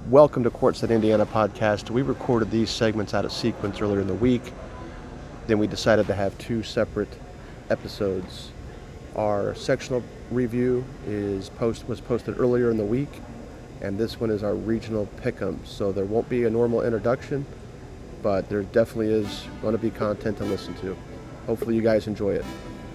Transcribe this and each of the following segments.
Welcome to Courtside Indiana podcast. We recorded these segments out of sequence earlier in the week. Then we decided to have two separate episodes. Our sectional review was posted earlier in the week, and this one is our regional pick'em. So there won't be a normal introduction, but there definitely is going to be content to listen to. Hopefully you guys enjoy it.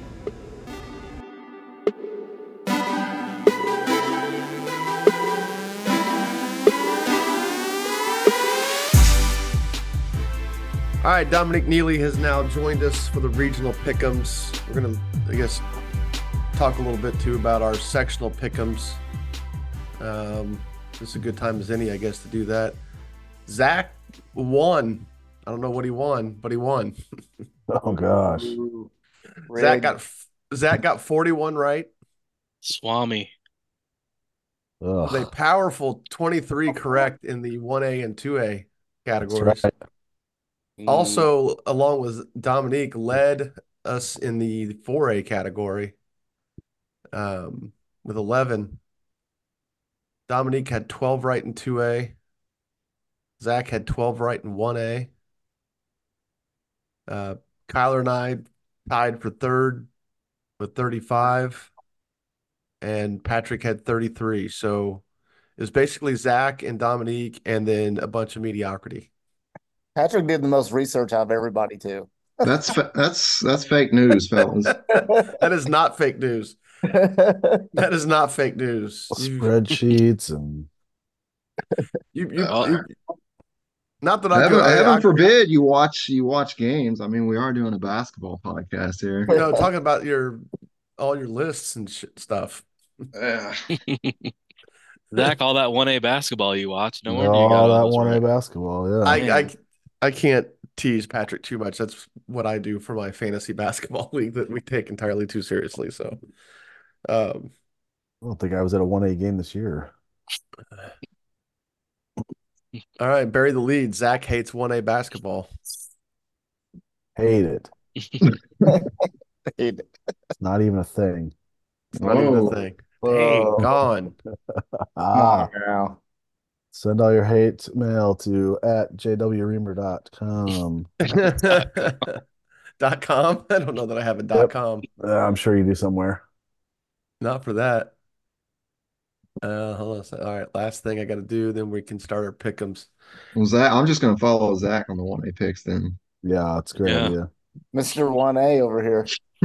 All right, Dominic Neely has now joined us for the regional pick'ems. We're going to, talk a little bit too about our sectional pick'ems. This is a good time as any, I guess, to do that. Zach won. I don't know what he won, but he won. Oh gosh. Zach got 41 right. Swami. With a powerful 23 correct in the 1A and 2A categories. That's right. Also, along with Dominique, led us in the 4A category with 11. Dominique had 12 right in 2A. Zach had 12 right in 1A. Kyler and I tied for third with 35. And Patrick had 33. So it was basically Zach and Dominique and then a bunch of mediocrity. Patrick did the most research out of everybody too. That's fake news, fellas. That is not fake news. That is not fake news. Spreadsheets and not that I could. Heaven forbid you watch games. I mean, we are doing a basketball podcast here. Talking about all your lists and stuff. Zach, all that 1A basketball you watch. No wonder all you got that all 1A right. basketball. Yeah. I can't tease Patrick too much. That's what I do for my fantasy basketball league that we take entirely too seriously. So, I don't think I was at a 1A game this year. All right, bury the lead. Zach hates 1A basketball. Hate it. Hate it. It's not even a thing. It's not even a thing. Dang, gone. Now. Send all your hate mail to @jwreamer.com. .com? I don't know that I have a .com. I'm sure you do somewhere. Not for that. Hold on a second. All right, last thing I got to do, then we can start our pick'ems. Well, Zach, I'm just going to follow Zach on the 1A picks then. Yeah, it's a great idea. Mr. 1A over here.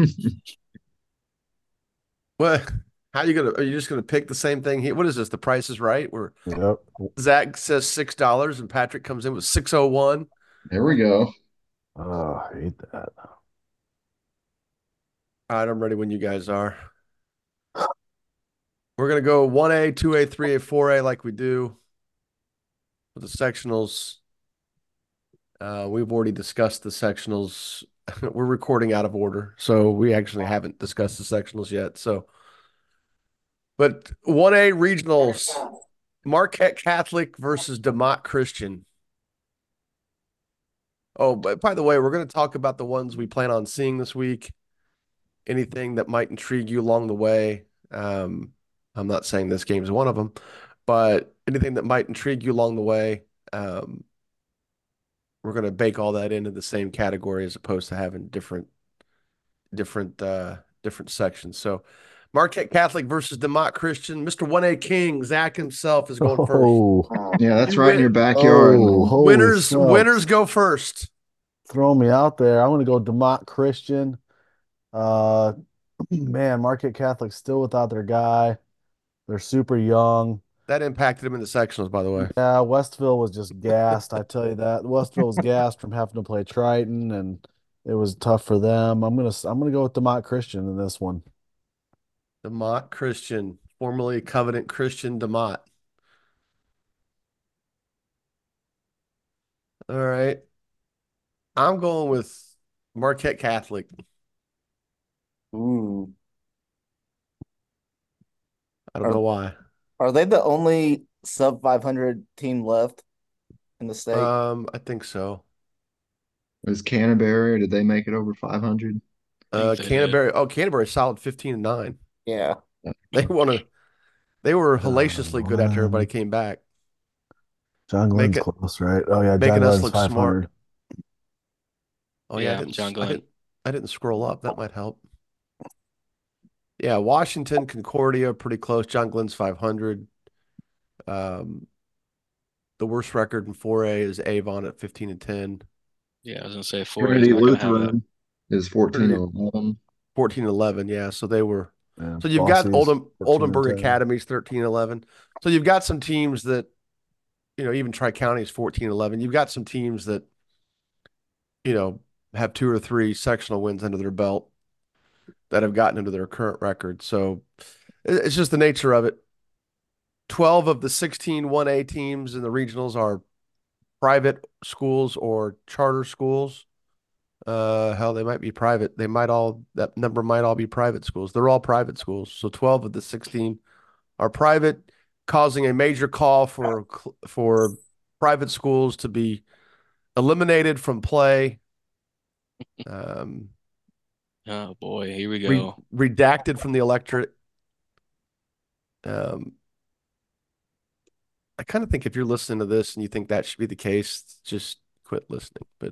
What? Are you just gonna pick the same thing here? What is this? The Price is Right? Where Zach says $6 and Patrick comes in with 601. There we go. Oh, I hate that. All right, I'm ready when you guys are. We're gonna go 1A, 2A, 3A, 4A like we do for the sectionals. We've already discussed the sectionals. We're recording out of order, so we actually haven't discussed the sectionals yet. But 1A regionals, Marquette Catholic versus DeMott Christian. Oh, but by the way, we're going to talk about the ones we plan on seeing this week. Anything that might intrigue you along the way. I'm not saying this game is one of them, but anything that might intrigue you along the way, we're going to bake all that into the same category as opposed to having different sections. So Marquette Catholic versus DeMott Christian. Mr. 1A King, Zach himself is going first. Yeah, that's right in your backyard. Winners go first. Throw me out there. I'm going to go DeMott Christian. Man, Marquette Catholic's still without their guy. They're super young. That impacted him in the sectionals, by the way. Yeah, Westville was just gassed. I tell you that. Westville was gassed from having to play Triton, and it was tough for them. I'm gonna go with DeMott Christian in this one. DeMott Christian, formerly Covenant Christian DeMott. All right. I'm going with Marquette Catholic. Ooh. I don't know why. Are they the only sub 500 team left in the state? I think so. Is Canterbury, did they make it over 500? Canterbury solid 15-9. Yeah. They were hellaciously good after everybody came back. John Make Glenn's it close, right? Oh yeah, making John us Glenn's look smart. 500. Oh yeah, Yeah, John Glenn. I didn't scroll up. That might help. Yeah, Washington, Concordia, pretty close. John Glenn's 500. Um, the worst record in 4A is Avon at 15-10. Yeah, I was gonna say 4A is Trinity not gonna have that. Lutheran is 14 Trinity and 11. 14-11. Yeah, so they were. Yeah, So you've got Bossy's 14 and Oldenburg 10. Academy's 13-11. So you've got some teams that, even Tri-County is 14-11. You've got some teams that, have two or three sectional wins under their belt that have gotten into their current record. So it's just the nature of it. 12 of the 16 1A teams in the regionals are private schools or charter schools. Hell, they might be private. That number might all be private schools. They're all private schools. So 12 of the 16 are private, causing a major call for private schools to be eliminated from play, um, Oh boy, here we go. redacted from the electorate. Um, I kind of think if you're listening to this and you think that should be the case, just quit listening. But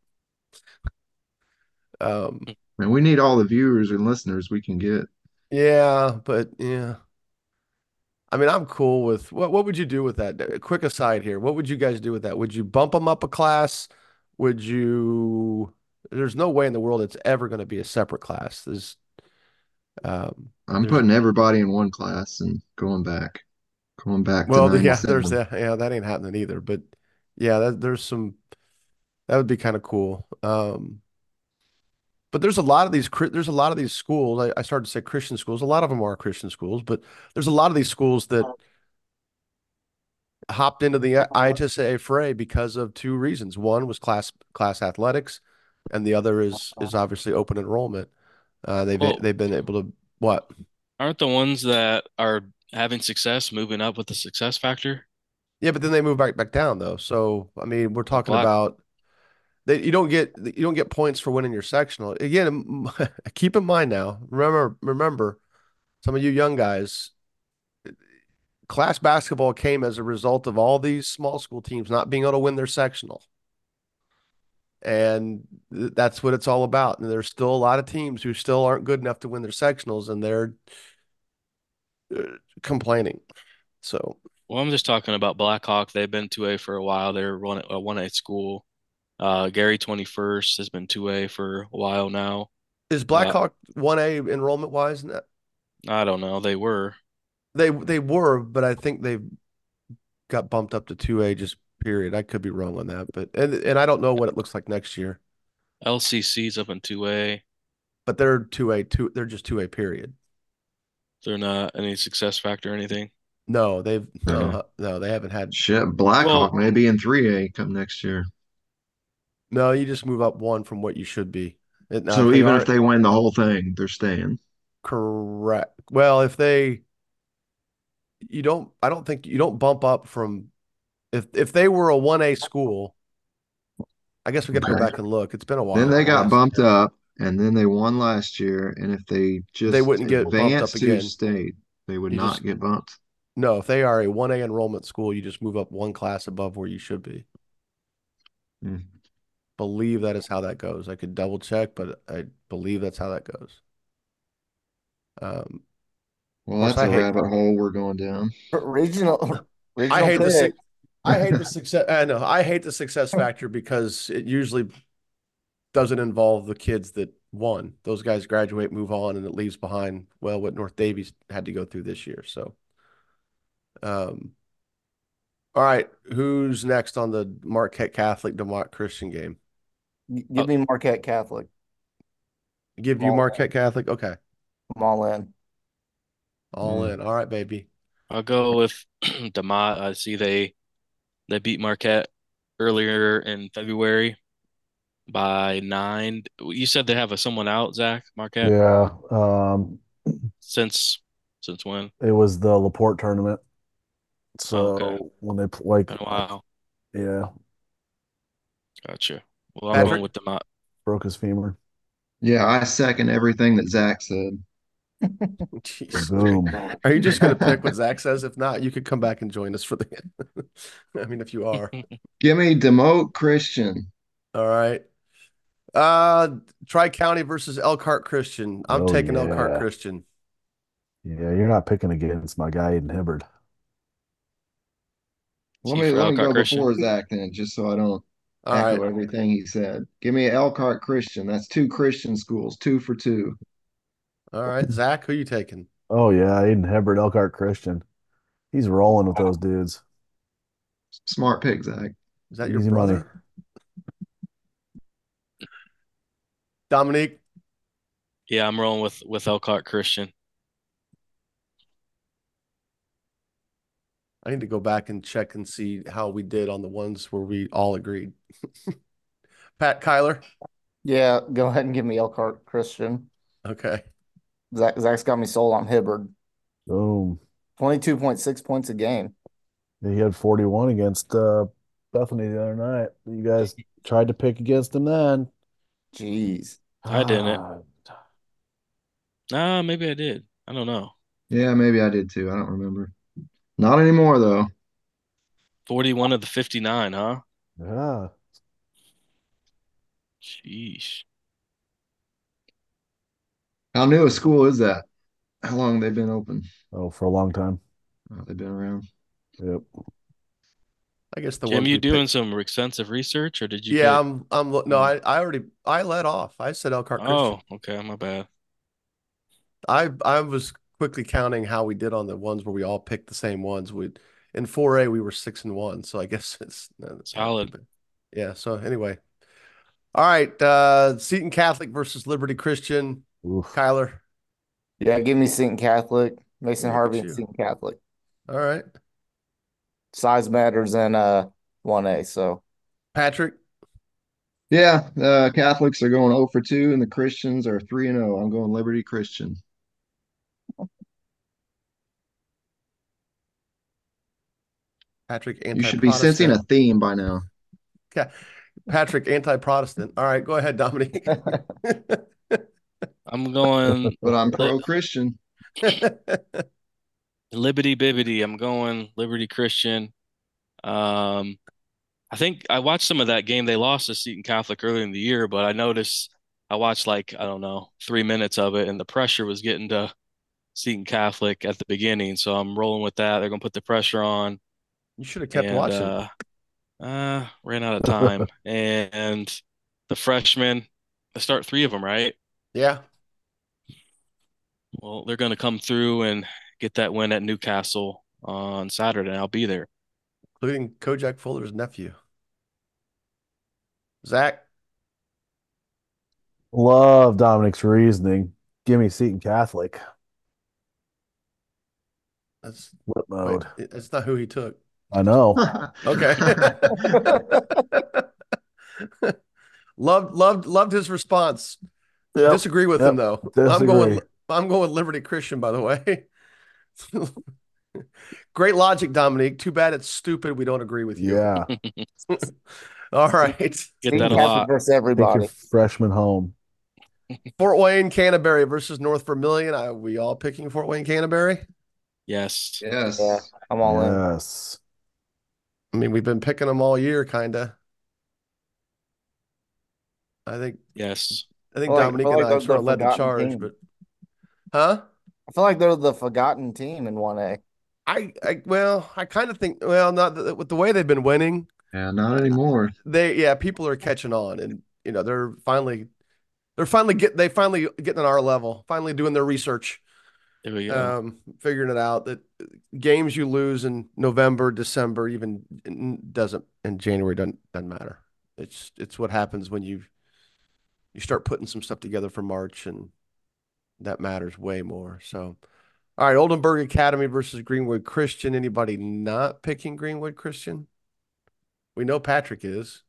um, And we need all the viewers and listeners we can get. yeah. I mean, I'm cool with what would you do with that? A quick aside here. What would you guys do with that? Would you bump them up a class? Would you There's no way in the world it's ever going to be a separate class. I'm There's putting everybody in one class and going back to well, yeah, there's 97. that. Yeah, that ain't happening either. But yeah, that would be kind of cool. But there's a lot of these schools. I started to say Christian schools. A lot of them are Christian schools, but there's a lot of these schools that hopped into the IHSA fray because of two reasons. One was class athletics, and the other is obviously open enrollment. Well, They've been able to what? aren't the ones that are having success moving up with the success factor? Yeah, but then they move back down though. So I mean, we're Well, talking Black. about you don't get points for winning your sectional. Again, keep in mind now. Remember, some of you young guys, class basketball came as a result of all these small school teams not being able to win their sectional. And that's what it's all about. And there's still a lot of teams who still aren't good enough to win their sectionals, and they're complaining. So Well, I'm just talking about Blackhawk. They've been 2A for a while. They're a 1A school. Gary 21st has been 2A for a while now. is Uh, Blackhawk 1A enrollment wise? I don't know. They were. They were, but I think they got bumped up to 2A just period. I could be wrong on that, but and I don't know what it looks like next year. LCC's up in 2A. But they're 2A, they're just 2A period. They're not any success factor or anything. No, No. no, they haven't had. Shit, Blackhawk Well, may be in 3A come next year. No, you just move up one from what you should be. Now, if So they even if are they win the whole thing, they're staying. correct, well, if they, you don't, I don't think you don't bump up from if they were a 1A school, I guess we got to go Okay. back and look. It's been a Then while, they I got guess. bumped up, and then they won last year. And if they They just wouldn't get bumped up advance to again. state, they would You not just get bumped. No, if they are a 1A enrollment school, you just move up one class above where you should be. Hmm. Believe that is how that goes. I could double check, but I believe that's how that goes. Of Well, course, that's a rabbit hole we're going down. Regional I regional hate the pick. sick. I hate the success. I know. I hate the success factor because it usually doesn't involve the kids that won. Those guys graduate, move on, and it leaves behind, well, what North Davies had to go through this year. So, um, all right, who's next on the Marquette Catholic DeMont Christian game? uh, Give me Marquette Catholic. Give I'm you all, Marquette Catholic. Okay, I'm all in. all in. All right, baby. I'll go with DeMott. I see they beat Marquette earlier in February by 9. You said they have someone out, Zach, Marquette, Yeah. since since when? It was the Laporte tournament. Oh, okay. So when they like, Been a while. yeah, Gotcha. Well, I'm broke going Patrick, with DeMott. broke his femur. Yeah, I second everything that Zach said. Jeez. Boom. Are you just going to pick what Zach says? If not, you could come back and join us for the end. I mean, if you are. Give me Demote Christian. All right. Tri-County versus Elkhart Christian. I'm Oh taking Elkhart yeah. Christian. Yeah, you're not picking against my guy Aiden Hibbard. Let See me for let me Elkhart go Christian. before Zach then, just so I don't All echo right. everything he said. Give me Elkhart Christian. That's two Christian schools, 2 for 2. All right. Zach, who you taking? Oh yeah, Aiden Hibbard, Elkhart Christian. He's rolling with those dudes. Smart pick, Zach. Is that your Easy money. brother? Dominique? Yeah, I'm rolling with Elkhart Christian. I need to go back and check and see how we did on the ones where we all agreed. Pat Kyler? Yeah, go ahead and give me Elkhart Christian. Okay. Zach's got me sold on Hibbard. Boom. 22.6 points a game. He had 41 against Bethany the other night. You guys tried to pick against him then. Jeez. I didn't. Maybe I did. I don't know. Yeah, maybe I did too. I don't remember. Not anymore though. 41 of the 59, huh? Yeah. Sheesh. How new a school is that? How long they've been open? Oh, for a long time. Oh, they've been around. Yep. I guess the Jim, ones you we doing picked. some extensive research or did you Yeah, pick? no, I let off. I said Elkhart Christian. Oh, okay, my bad. I was quickly counting how we did on the ones where we all picked the same ones. We in 4A we were 6-1, so I guess it's not too Solid. bad. Yeah, so anyway. All right, Seton Catholic versus Liberty Christian. Oof. Kyler. Yeah, give me Seton Catholic. Mason Look Harvey at and you. Seton Catholic. All right. Size matters in 1A, so Patrick. Yeah, Catholics are going 0 for 2, and the Christians are 3-0. I'm going Liberty Christian. Patrick You should be sensing a anti-Protestant. theme by now. Yeah. Patrick anti-Protestant. All right, go ahead, Dominique. I'm going But I'm li pro-Christian. Liberty Bibbity. I'm going Liberty Christian. Um, I think I watched some of that game. They lost to Seton Catholic earlier in the year, but I noticed I watched like, I don't know, 3 minutes of it, and the pressure was getting to Seton Catholic at the beginning. So I'm rolling with that. They're gonna put the pressure on, You should have kept and watching. ran out of time. And the freshmen, I start three of them, right? Yeah. Well, they're gonna come through and get that win at Newcastle on Saturday. I'll be there. Including Kojak Fuller's nephew. Zach. Love Dominic's reasoning. Give me Seton Catholic. That's Flip wait, mode. it's not who he took. I know. Okay. Loved his response. Yep. Disagree with him though. Disagree. I'm going Liberty Christian, by the way. Great logic, Dominique. Too bad it's stupid. We don't agree with you. Yeah. All right. Get Seton that a Catholic lot. versus Take your everybody. freshman home. Fort Wayne Canterbury versus North Vermilion. Are we all picking Fort Wayne Canterbury? Yes. Yes. Yeah, I'm all in. Yes. I mean, we've been picking them all year, kinda. I think Yes. Dominique and I they're have sort of the led the forgotten charge, team. but huh? I feel like they're the forgotten team in 1A. I kind of think, not with the way they've been winning, Yeah, not anymore. people are catching on, and they're finally getting on our level, finally doing their research, There we go. figuring it out that games you lose in November, December, even doesn't in January doesn't matter. It's what happens when you start putting some stuff together for March, and that matters way more. So, all right, Oldenburg Academy versus Greenwood Christian. Anybody not picking Greenwood Christian? We know Patrick is.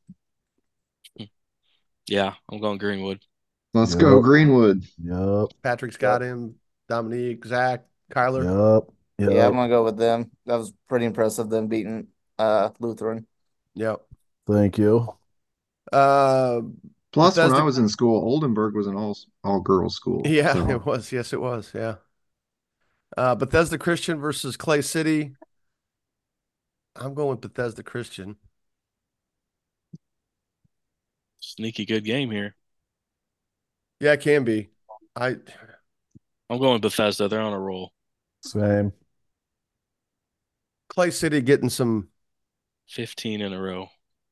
Yeah, I'm going Greenwood. Let's go Yep. Greenwood. Yep. Patrick's got him. Dominique, Zach, Kyler. Yep. Yeah, I'm Yep. gonna go with them. That was pretty impressive, them beating Lutheran. Yep. Thank you. Uh, Plus, when I Bethesda. was in school, Oldenburg was an all girls school. Yeah, So it was. Yes, it was. Yeah. Bethesda Christian versus Clay City. I'm going with Bethesda Christian. Sneaky good game here. Yeah, it can be. I I'm going Bethesda. They're on a roll. Same. Clay City getting some 15 in a row.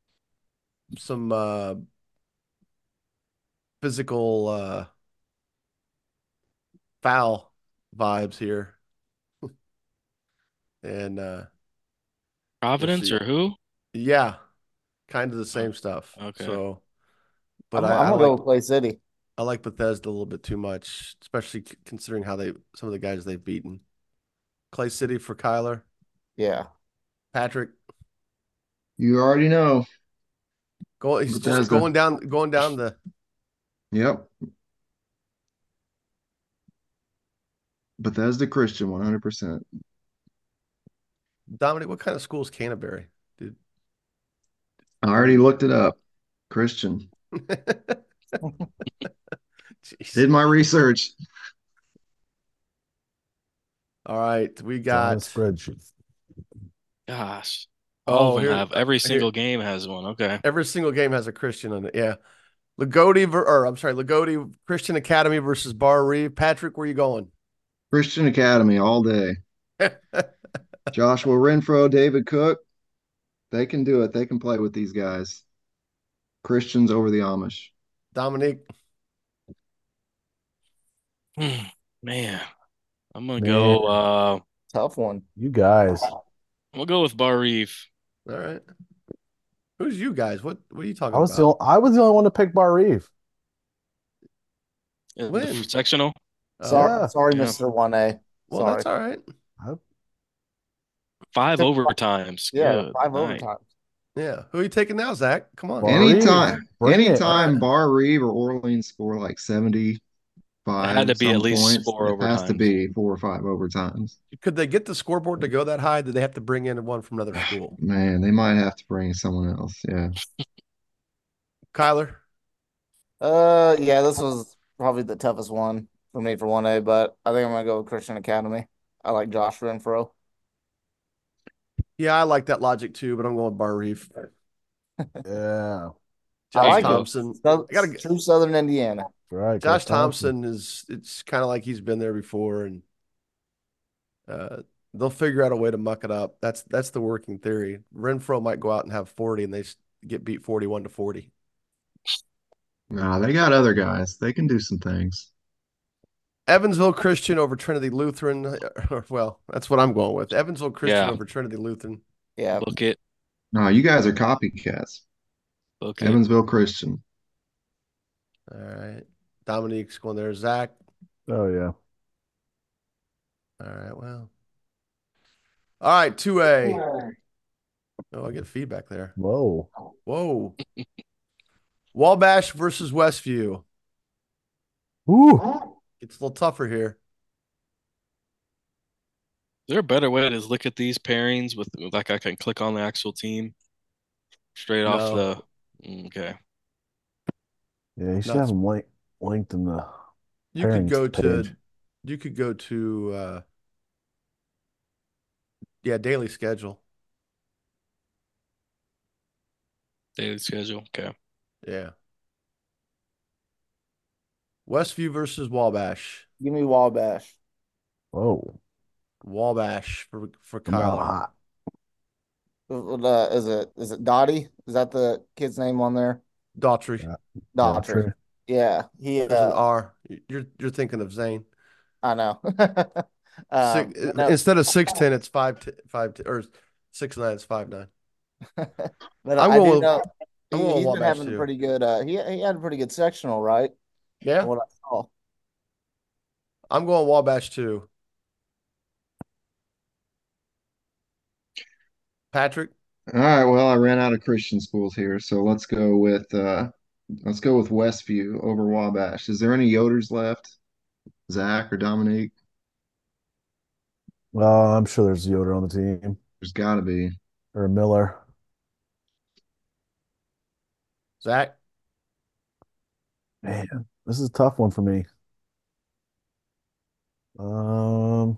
physical foul vibes here, and we'll Providence see. or who? Yeah, kind of the Oh, same stuff. okay. So, but I'm gonna go with Clay City. I like Bethesda a little bit too much, especially considering how some of the guys they've beaten. Clay City for Kyler, Yeah. Patrick. you already know. He's just Bethesda. going down the. Yep. Bethesda Christian, 100%. Dominic, what kind of school is Canterbury? Dude. I already looked it up. Christian. Jeez. Did my research. All right, we It's on a got. spreadsheet. Gosh. All of them Here, have. Every here, single game has one. Okay. every single game has a Christian on it. Yeah. Lagodi Christian Academy versus Bar Reeve. Patrick, where you going? Christian Academy all day. Joshua Renfro, David Cook, they can do it. They can play with these guys. Christians over the Amish. Dominique. Man, I'm gonna Man, go Tough one. you guys. I'm gonna go with Bar Reeve. All right. Who's you guys? What are you talking I was the about? I was the only one to pick Bar Reeve. In the When? sectional. Sorry, Yeah. sorry, Yeah. Mr. 1A. Well, Sorry. that's all right. I, 5 Took- overtimes. Yeah, Good 5 night. overtimes. Yeah. Who are you taking now, Zach? Come on. Bar Anytime, Reeve. Bring it. anytime All right. Bar Reeve or Orleans score like It had 75 to be at some least points, 4 it has to overtimes. be 4 or 5 overtimes. Could they get the scoreboard to go that high? Did they have to bring in one from another school? Man, they might have to bring someone else. Yeah. Kyler. Yeah, this was probably the toughest one for me for 1A, but I think I'm gonna go with Christian Academy. I like Josh Renfro. Yeah, I like that logic too, but I'm going Bar Reeve. Yeah. I Josh like Thompson. it. I gotta. True Southern Indiana. Right. Josh Coach Thompson. Thompson is. It's kind of like he's been there before, and uh, they'll figure out a way to muck it up. That's the working theory. Renfro might go out and have 40, and they get beat 41-40. Nah, they got other guys. They can do some things. Evansville Christian over Trinity Lutheran. Well, that's what I'm going with. Evansville Christian Yeah. over Trinity Lutheran. Yeah. Book it. No, you guys are copycats. Book it. Evansville Christian. All right. Dominique's going there. Zach. Oh yeah. All right. Well. All right. 2A. Oh, I get feedback there. Whoa. Whoa. Wabash versus Westview. Ooh. It's a little tougher here. Is there a better way to look at these pairings with like I can click on the actual team straight off No. the okay. Yeah, you should No, have them linked in the You could pairings go page. to daily schedule. Daily schedule. Okay. Yeah. Westview versus Wabash. Give me Wabash. Whoa. Wabash for Come on, Kyler. hot. Is it Dottie? Is that the kid's name on there? Daughtry. Yeah. Daughtry. Yeah, he. There's an R. You're thinking of Zane. I know. No, Instead of 6'10", it's 5'10", or 6'9", it's 5'9". but I'm I going do with- know I'm going with he's been Wabash having a too. pretty good. He had a pretty good sectional, right? Yeah, From what I saw. I'm going Wabash too. Patrick. All right, well, I ran out of Christian schools here, so let's go with Westview over Wabash. Is there any Yoders left? Zach or Dominique? Well, I'm sure there's Yoder on the team There's got to be. or Miller. Zach. Man, this is a tough one for me. Um,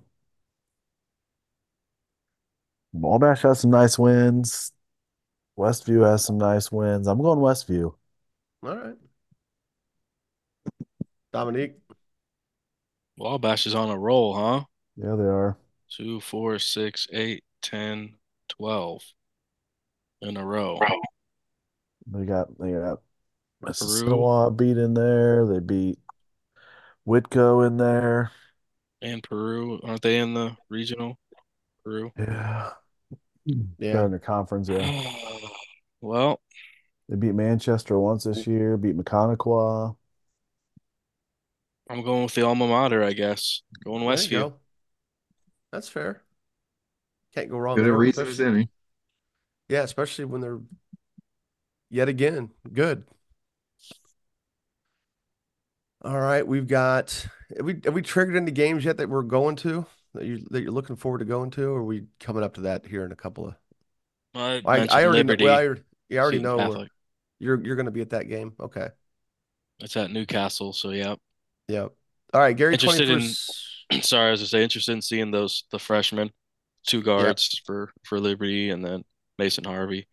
Wabash has some nice wins. Westview has some nice wins. I'm going Westview. All right. Dominique. Wabash is on a roll, huh? Yeah, they are. 2, 4, 6, 8, 10, 12 in a row. They got Peru Mississauga beat in there. They beat Whitco in there. and Peru, aren't they in the regional? Peru. Yeah. Yeah. They're in their conference, yeah. Well, They beat Manchester once this year, beat Maconiqua. I'm going with the alma mater, I guess. Going There you Westview. go. That's fair. Can't go wrong Good a there, reason as especially any. yeah, especially when they're yet again good. All right, we've got have we triggered any games yet that we're going to that you're looking forward to going to, or are we coming up to that here in a couple of I I mentioned already know well Liberty, I already Seton know where Catholic. you're going to be at that game. Okay. It's at Newcastle, so yeah. Yep. All right, Gary Interested in 21st. sorry, I was gonna say interested in seeing the freshmen, two Yep. guards for Liberty and then Mason Harvey.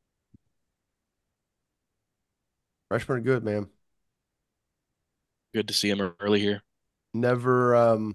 Freshmen are good, man. Good to see him early here. Never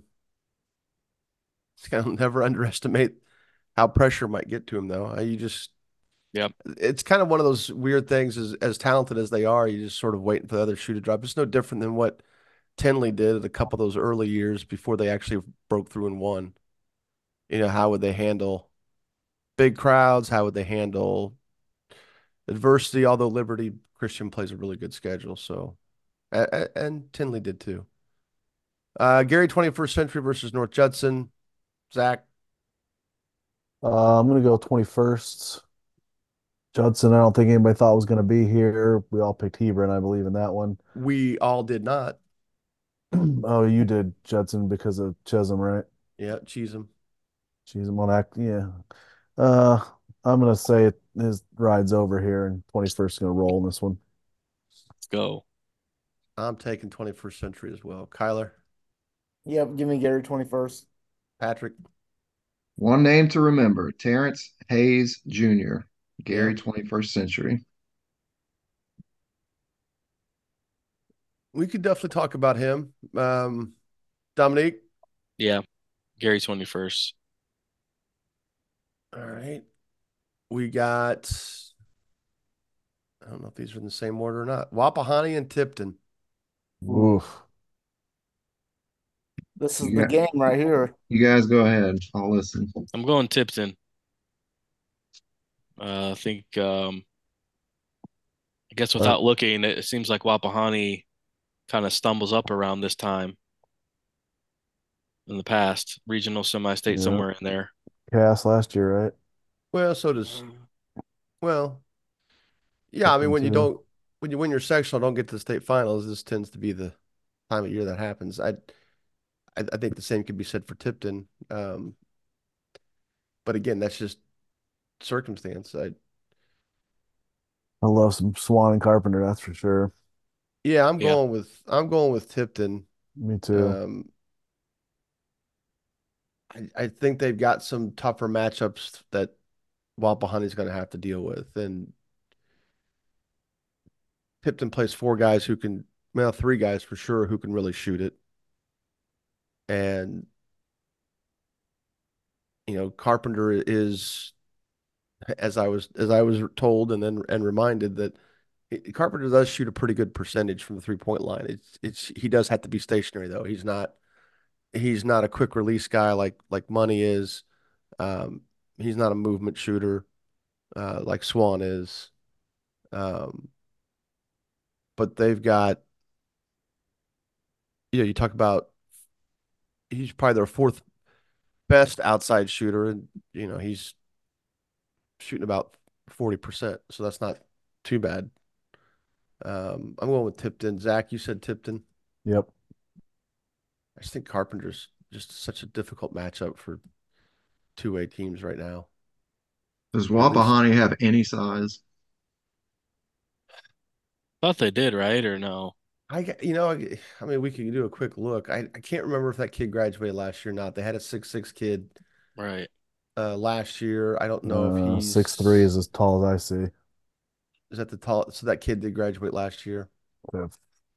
kind of never underestimate how pressure might get to him though. You just Yep. it's kind of one of those weird things as talented as they are, you just sort of waiting for the other shoe to drop. It's no different than what Tinley did at a couple of those early years before they actually broke through and won. You know, how would they handle big crowds? How would they handle adversity? Although Liberty Christian plays a really good schedule, so and Tinley did too. Gary 21st Century versus North Judson. Zach, I'm gonna go 21st. Judson, I don't think anybody thought was gonna be here. We all picked Hebron, I believe, in that one. we all did not. Oh, you did Judson because of Chisholm, right? Yeah, Cheesem. Chisholm on act, yeah. Uh, I'm gonna say his ride's over here, and 21st is gonna roll in this one. Let's go. I'm taking 21st Century as well. Kyler, Yep, give me Gary 21st. Patrick, One name to remember, Terrence Hayes Jr., yeah. Gary 21st Century. We could definitely talk about him. Dominique. Yeah. Gary 21st. All right. We got, I don't know if these are in the same order or not. Wapahani and Tipton. Oof. This is You the got, game right here. you guys go ahead. I'll listen. I'm going Tipton. I think I guess Uh, without looking, it seems like Wapahani kind of stumbles up around this time in the past. Regional semi-state yeah. somewhere in there. Cass last year, right? Well, so does, well, yeah, I mean, Tipton too. when you win your sectional, don't get to the state finals, this tends to be the time of year that happens. I think the same could be said for Tipton. But again, that's just circumstance. I love some Swan and Carpenter, that's for sure. Yeah, Yeah. I'm going with Tipton. Me too. Um, I think they've got some tougher matchups that Wapahani's going to have to deal with, and Tipton plays four guys who can, well, three guys for sure who can really shoot it, and Carpenter is, as I was told and then and reminded that Carpenter does shoot a pretty good percentage from the 3-point line. It's he does have to be stationary though. He's not a quick release guy like Money is. Um, he's not a movement shooter like Swan is. Um, but they've got, you talk about he's probably their fourth best outside shooter, and he's shooting about 40%, so that's not too bad. I'm going with Tipton. Zach, you said Tipton. Yep. I just think Carpenter's just such a difficult matchup for 2A teams right now. Does At least Wapahani have any size? Thought they did, right? Or no? I mean, we could do a quick look. I can't remember if that kid graduated last year or not. They had a 6'6" kid Right. last year. I don't know if 6'3" he's is as tall as I see. is that the tall. So that kid did graduate last year. We have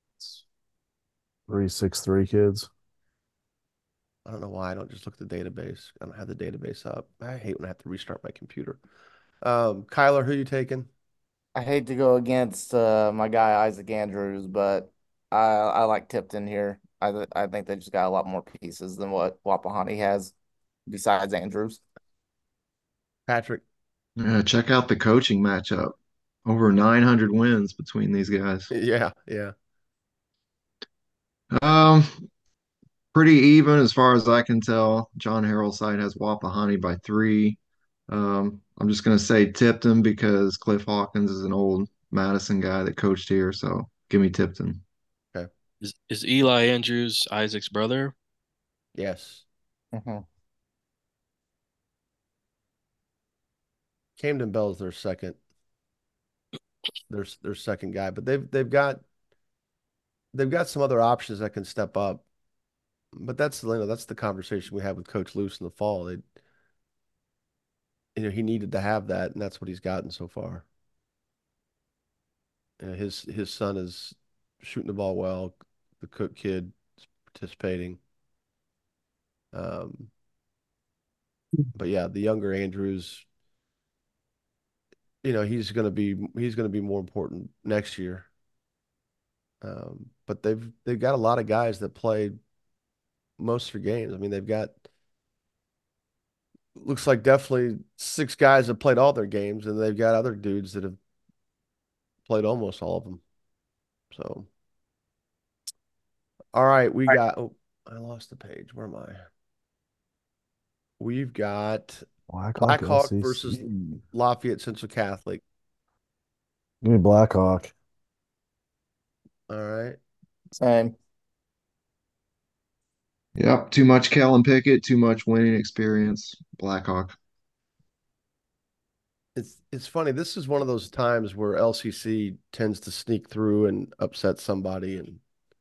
3'6'3" kids. I don't know why I don't just look at the database. I don't have the database up. I hate when I have to restart my computer. Kyler, who you taking? I hate to go against my guy Isaac Andrews, but I like Tipton here. I think they just got a lot more pieces than what Wapahani has besides Andrews. Patrick. Yeah, check out the coaching matchup. Over 900 wins between these guys. Yeah, yeah. Um, Pretty even as far as I can tell. John Harrell's side has Wapahani by 3. I'm just gonna say Tipton because Cliff Hawkins is an old Madison guy that coached here, so give me Tipton. Okay. Is Eli Andrews Isaac's brother? Yes. Mhm. Camden Bell's their second guy, but they've got some other options that can step up. But that's the conversation we had with Coach Luce in the fall. He needed to have that, and that's what he's gotten so far. His son is shooting the ball well. The Cook kid is participating. Um, but yeah, the younger Andrews, he's gonna be more important next year. But they've got a lot of guys that played most of their games. I mean, they've got looks like definitely 6 guys have played all their games, and they've got other dudes that have played almost all of them. So, all right, we got. Oh, I lost the page. Where am I? We've got Blackhawk Blackhawk LCC. versus Lafayette Central Catholic. Give me Blackhawk. All right. Same. Yep, too much Kellen Pickett, too much winning experience. Blackhawk. It's funny. This is one of those times where LCC tends to sneak through and upset somebody and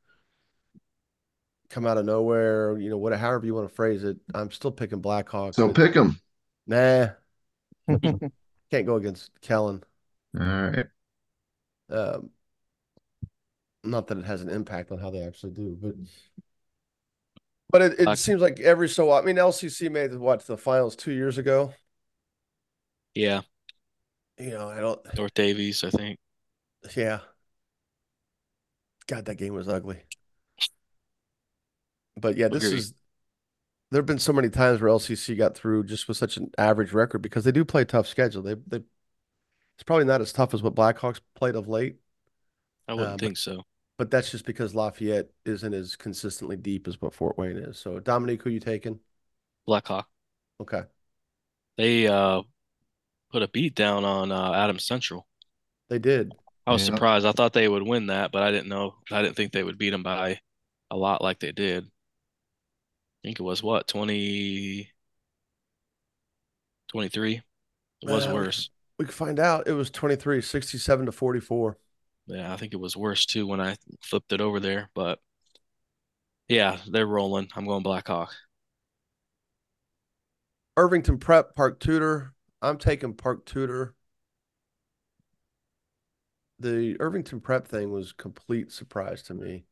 come out of nowhere. However you want to phrase it. I'm still picking Blackhawk, So but pick them. nah, can't go against Kellen. All right. Um, not that it has an impact on how they actually do, but it Black, seems like I mean, LCC made the finals 2 years ago. yeah, I don't. North Davies, I think. Yeah, God, that game was ugly. But yeah, Agree. there have been so many times where LCC got through just with such an average record because they do play a tough schedule. It's probably not as tough as what Blackhawks played of late. I Uh, wouldn't but think so. but that's just because Lafayette isn't as consistently deep as what Fort Wayne is. So Dominique, who you taking? Blackhawk. Okay, They put a beat down on Adams Central. they did. I was Yeah. surprised. I thought they would win that, but I didn't know. I didn't think they would beat them by a lot like they did. I think it was what, 23? It was Uh, we worse. we could find out. It was 23, 67 to 44. Yeah, I think it was worse too when I flipped it over there. But yeah, they're rolling. I'm going Blackhawk. Irvington Prep, Park Tudor. I'm taking Park Tudor. The Irvington Prep thing was complete surprise to me,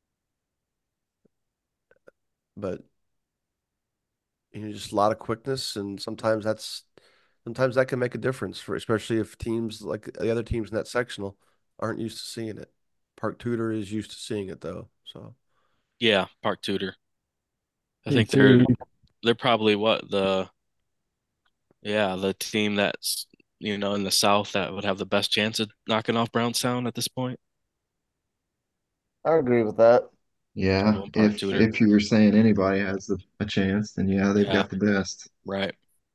but just a lot of quickness, and sometimes that can make a difference for especially if teams like the other teams in that sectional aren't used to seeing it. Park Tudor is used to seeing it though, so Yeah, Park Tudor. I Me think too. they're probably the team that's in the South that would have the best chance of knocking off Brownstown at this point. I agree with that. I'm Yeah. going Park If Tudor. if you were saying anybody has a chance, then yeah, they've Yeah, got the best. right.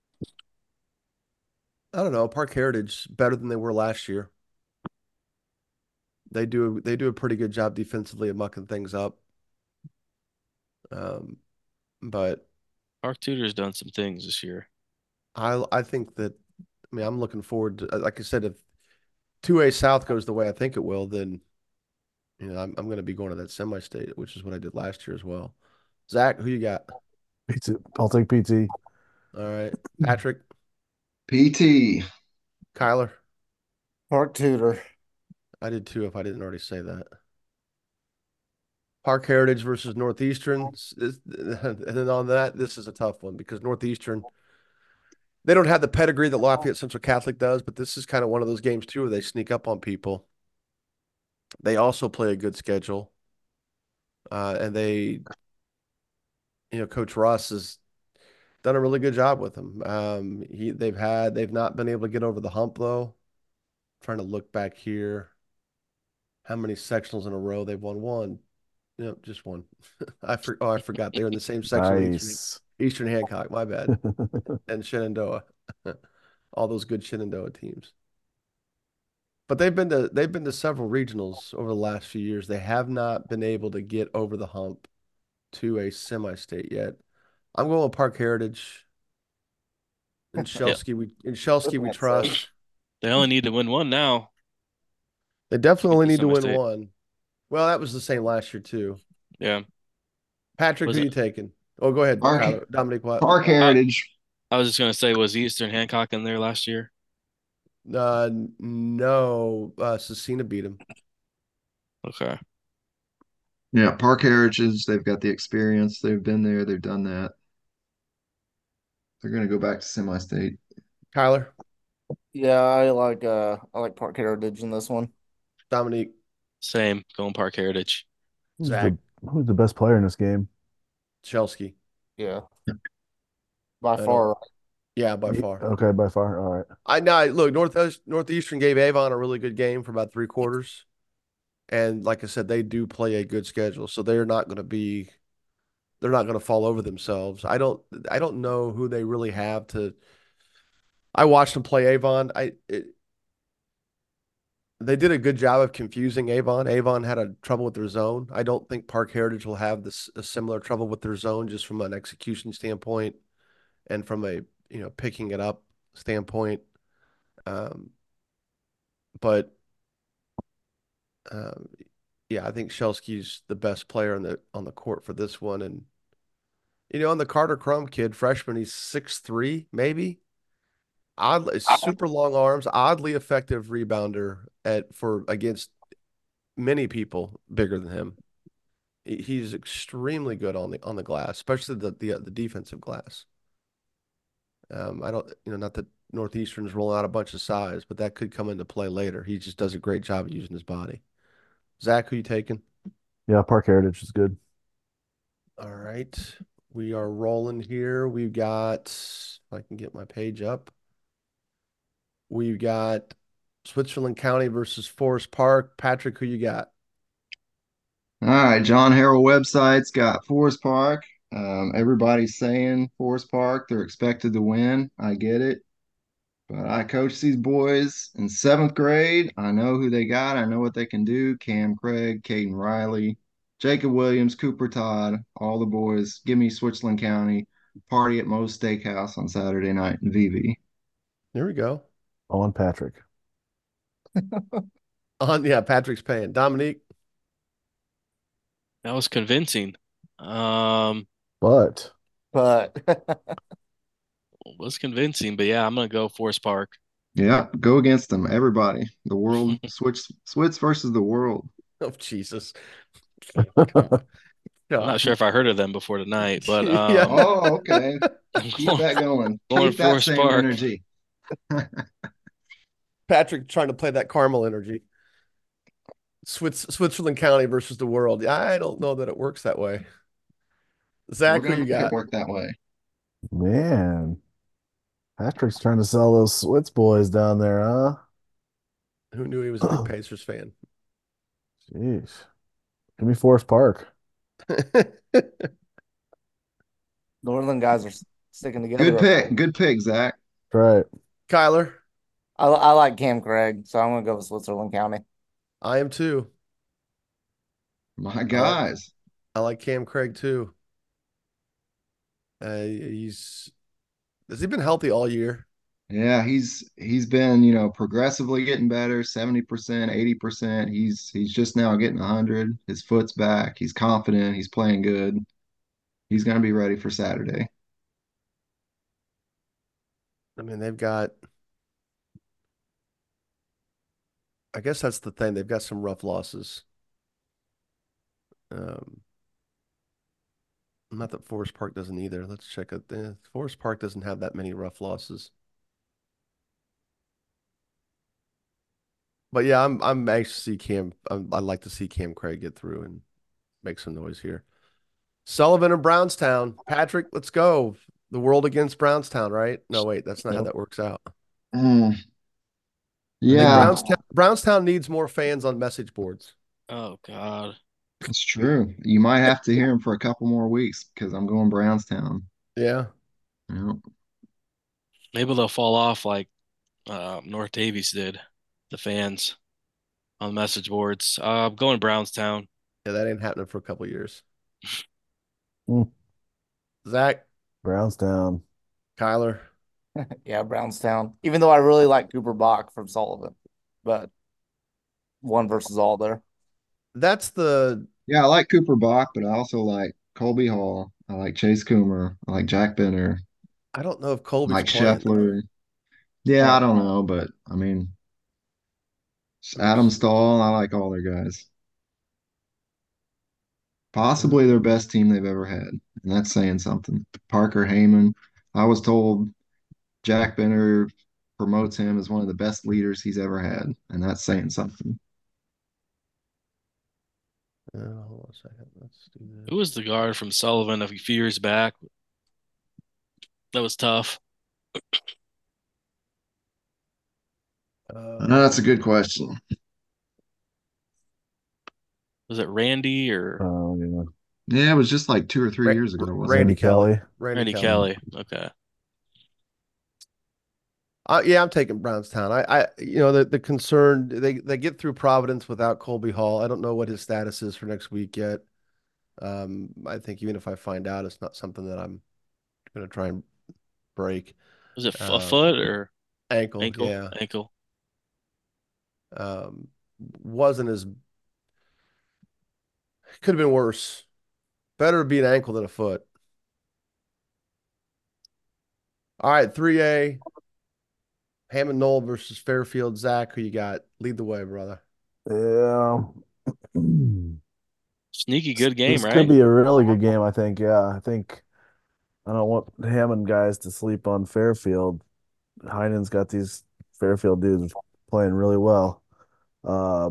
I don't know. Park Heritage better than they were last year. They do a pretty good job defensively of mucking things up. Um, but Park Tudor's done some things this year. I think that I mean I'm looking forward to like I said if 2A South goes the way I think it will, then I'm going to be going to that semi-state, which is what I did last year as well. Zach, who you got? PT. I'll take PT. All right. Patrick, PT. Kyler. Park Tudor. I did too, if I didn't already say that. Park Heritage versus Northeastern. And then on that, this is a tough one because Northeastern, they don't have the pedigree that Lafayette Central Catholic does, but this is kind of one of those games too where they sneak up on people. They also play a good schedule. And Coach Russ has done a really good job with them. They've not been able to get over the hump though. Trying to look back here. How many sectionals in a row they've won? One. Yep, just one. I forgot they're in the same section with Nice. Eastern Hancock. My bad. And Shenandoah. All those good Shenandoah teams. But they've been to several regionals over the last few years. They have not been able to get over the hump to a semi-state yet. I'm going with Park Heritage. In Yeah, Shelsky we trust. they only need to win one now They to definitely get only the need to win semi-state. one. Well, that was the same last year too. Yeah. Patrick, Was who it? you taking? Oh, go ahead, Park Kyler. Dominic, what? Park I, Heritage. I was just gonna say, was Eastern Hancock in there last year? No. Cecina beat him. Okay. Yeah, Park Heritage. They've got the experience. They've been there. They've done that. They're going to go back to semi-state. Kyler, Yeah, I like Park Heritage in this one. Dominique, Same. Going Park Heritage. Who's Zach, the best player in this game? Chelsky. Yeah, by I don't. far. Yeah, by far. Okay, by far. All right. I now look. Northeastern gave Avon a really good game for about 3 quarters, and like I said, they do play a good schedule, so they're not going to be. They're not going to fall over themselves. I don't know who they really have to. I watched them play Avon. They did a good job of confusing Avon. Avon had a trouble with their zone. I don't think Park Heritage will have this a similar trouble with their zone, just from an execution standpoint and from a picking it up standpoint. Um, but um, yeah, I think Shelsky's the best player on the court for this one, and on the Carter Crum kid, freshman, he's 6'3", maybe. Oddly, super long arms, oddly effective rebounder for against many people bigger than him. He's extremely good on the glass, especially the defensive glass. I don't, not that Northeastern's rolling out a bunch of size, but that could come into play later. He just does a great job of using his body. Zach, who you taking? Yeah, Park Heritage is good. All right, we are rolling here. We've got, if I can get my page up. We've got Switzerland County versus Forest Park. Patrick, who you got? All right, John Harrell website's got Forest Park. Everybody's saying Forest Park. They're expected to win. I get it. But I coached these boys in seventh grade. I know who they got. I know what they can do. Cam Craig, Caden Riley, Jacob Williams, Cooper Todd, all the boys. Give me Switzerland County. Party at Moe's Steakhouse on Saturday night in VV. There we go. On Patrick. Yeah, Patrick's paying. Dominique. That was convincing. Um, But But was convincing, but yeah, I'm gonna go Forest Park. Yeah, go against them, everybody. The world, Switz versus the world. Oh, Jesus. I'm not sure if I heard of them before tonight, but Yeah. Oh, okay. I'm Keep that going. going Keep that Forest same Park. energy. Patrick trying to play that Carmel energy. Switzerland County versus the world. I don't know that it works that way. We're Zach, who gonna you make it got? work that way. man, Patrick's trying to sell those Switz boys down there, huh? Who knew he was a big Pacers fan? Jeez. Give me Forest Park. Northern guys are sticking Good together. pick. Good pick, Zach. Right. Kyler, I like Cam Craig, so I'm gonna go with Switzerland County. I am too. My I like guys. I like Cam Craig too. He's has he been healthy all year? Yeah, he's been, progressively getting better, 70%, 80%. He's just now getting 100. His foot's back. He's confident. He's playing good. He's going to be ready for Saturday. I mean, they've got, I guess that's the thing. They've got some rough losses. Um, Not that Forest Park doesn't either. Let's check it. Forest Park doesn't have that many rough losses. But yeah, I'm anxious to see Cam. I'd like to see Cam Craig get through and make some noise here. Sullivan and Brownstown. Patrick, let's go. The world against Brownstown, right? No, wait, that's not how Yep. that works out. Mm, I think yeah, Brownstown needs more fans on message boards. Oh God. it's true. You might have to hear him for a couple more weeks because I'm going Brownstown. Yeah. Yeah. Maybe they'll fall off like North Davies did, the fans on the message boards. I'm going Brownstown. Yeah, that ain't happening for a couple years. Mm, Zach, Brownstown. Kyler. Yeah, Brownstown. Even though I really like Cooper Bach from Sullivan, but one versus all there. That's the Yeah, I like Cooper Bach, but I also like Colby Hall. I like Chase Coomer. I like Jack Benner. I don't know if I Colby's like playing though. Scheffler. Yeah, I Oh, don't know, but I mean, Adam Oops. Stahl. I like all their guys. Uh, Possibly their best team they've ever had, and that's saying something. Parker Heyman. I was told Jack Benner promotes him as one of the best leaders he's ever had, and that's saying something. hold on a second. Let's do Who this. was the guard from Sullivan a few years back? That was tough. I know that's a Um, good question. Was it Randy or Oh, yeah. Yeah, it was just like 2 or 3 years ago, wasn't Randy Randy it? Kelly. Kelly. Randy Randy Kelly. Kelly? Okay. Yeah, I'm taking Brownstown. The concern they get through Providence without Colby Hall. I don't know what his status is for next week yet. I think even if I find out, it's not something that I'm going to try and break. Was it a Um, foot or Ankle, ankle? yeah. Ankle. Um, wasn't as could have been worse. Better to be an ankle than a foot. All right, 3A, Hammond Knoll versus Fairfield. Zach, who you got? Lead the way, brother. Yeah. Sneaky good game, This could right? be a really good game, I think. Yeah, I think I don't want Hammond guys to sleep on Fairfield. Heinen's got these Fairfield dudes playing really well. Uh,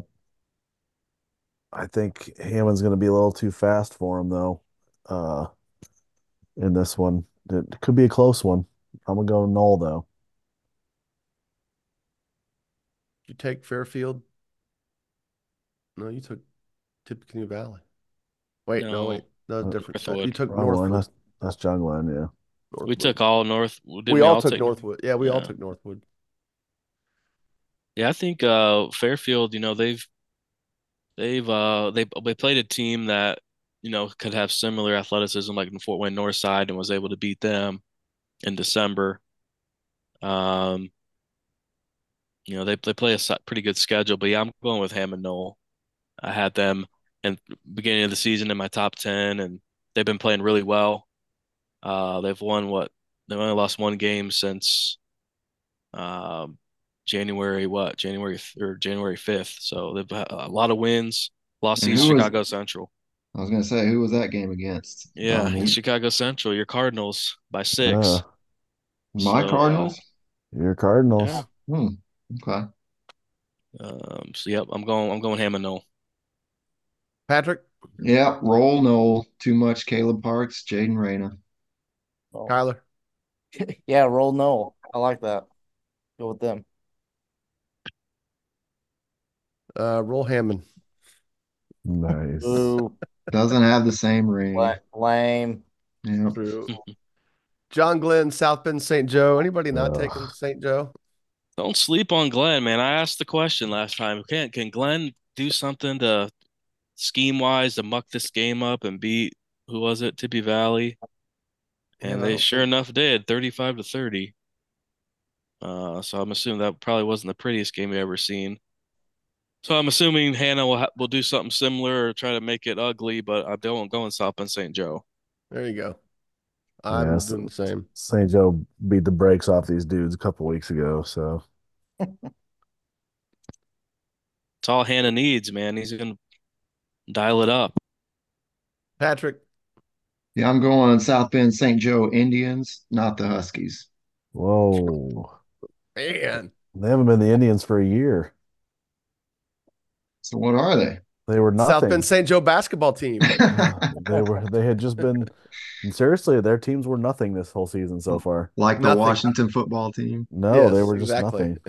I think Hammond's going to be a little too fast for him, though, uh, in this one. It could be a close one. I'm going to go Knoll, though. Did you take Fairfield? No, you took Tippecanoe Valley. Wait, no, No, wait. No, Uh, different set. You Northwood. took Wrong one. Northwood. That's John Glenn, yeah. We Northwood. took all North. Didn't We we all all took take? Northwood. Yeah, we all Yeah. took Northwood. Yeah, I think Fairfield, they played a team that, could have similar athleticism like in Fort Wayne Northside and was able to beat them in December. Um, they play a pretty good schedule, but yeah, I'm going with Hammond Knoll. I had them in beginning of the season in my top 10 and they've been playing really well. They've won what? They've only lost one game since um January 5th. So they've had a lot of wins. Lost to And East who was Chicago Central. I was gonna say who was that game against? Yeah, East He, Chicago Central, your Cardinals by Uh, 6. my So Cardinals? your yeah. Cardinals. Hmm. Okay. So yep, I'm going Hammond Knoll. Patrick, Yeah, roll Noel. Too much Caleb Parks, Jaden Reyna. oh. Kyler, Yeah, roll no. I like that. Go with them. Roll Hammond. Nice. Ooh, Doesn't have the same ring. lame. Yeah. True. John Glenn, South Bend, St. Joe. Anybody not taking Ugh. St. Joe? Don't sleep on Glenn, man. I asked the question last time. Can Glenn do something to scheme wise to muck this game up and beat who was it? Tippy Valley. Man, And I they don't sure think enough did, 35-30. So I'm assuming that probably wasn't the prettiest game we ever seen. So I'm assuming Hannah will do something similar or try to make it ugly, but I don't go in South Bend St. Joe. There you go. I'm Yes, doing the same. St. Joe beat the brakes off these dudes a couple weeks ago. So It's all Hannah needs, man. He's gonna dial it up. Patrick. Yeah, I'm going South Bend St. Joe Indians, not the Huskies. whoa, Man. they haven't been the Indians for a year. So what are they? They were South nothing. Bend St. Joe basketball team. They had just been seriously, their teams were nothing this whole season so far. Like the Nothing. Washington football team. No, they Yes, were just exactly. nothing.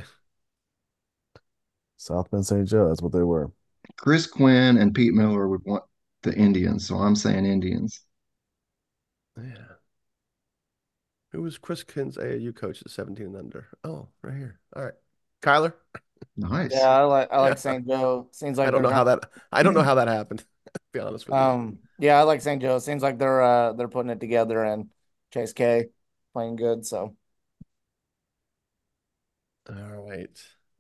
South Bend St. Joe, that's what they were. Chris Quinn and Pete Miller would want the Indians, so I'm saying Indians. Yeah. Who was Chris Kinn's AAU coach at 17 and under? Oh, right here. All right. Kyler? Nice. Yeah, I Yeah. like St. Joe. Seems I like don't know how that happened, to be honest with you. Yeah, I like St. Joe. Seems like they're putting it together, and Chase K playing good. So All right.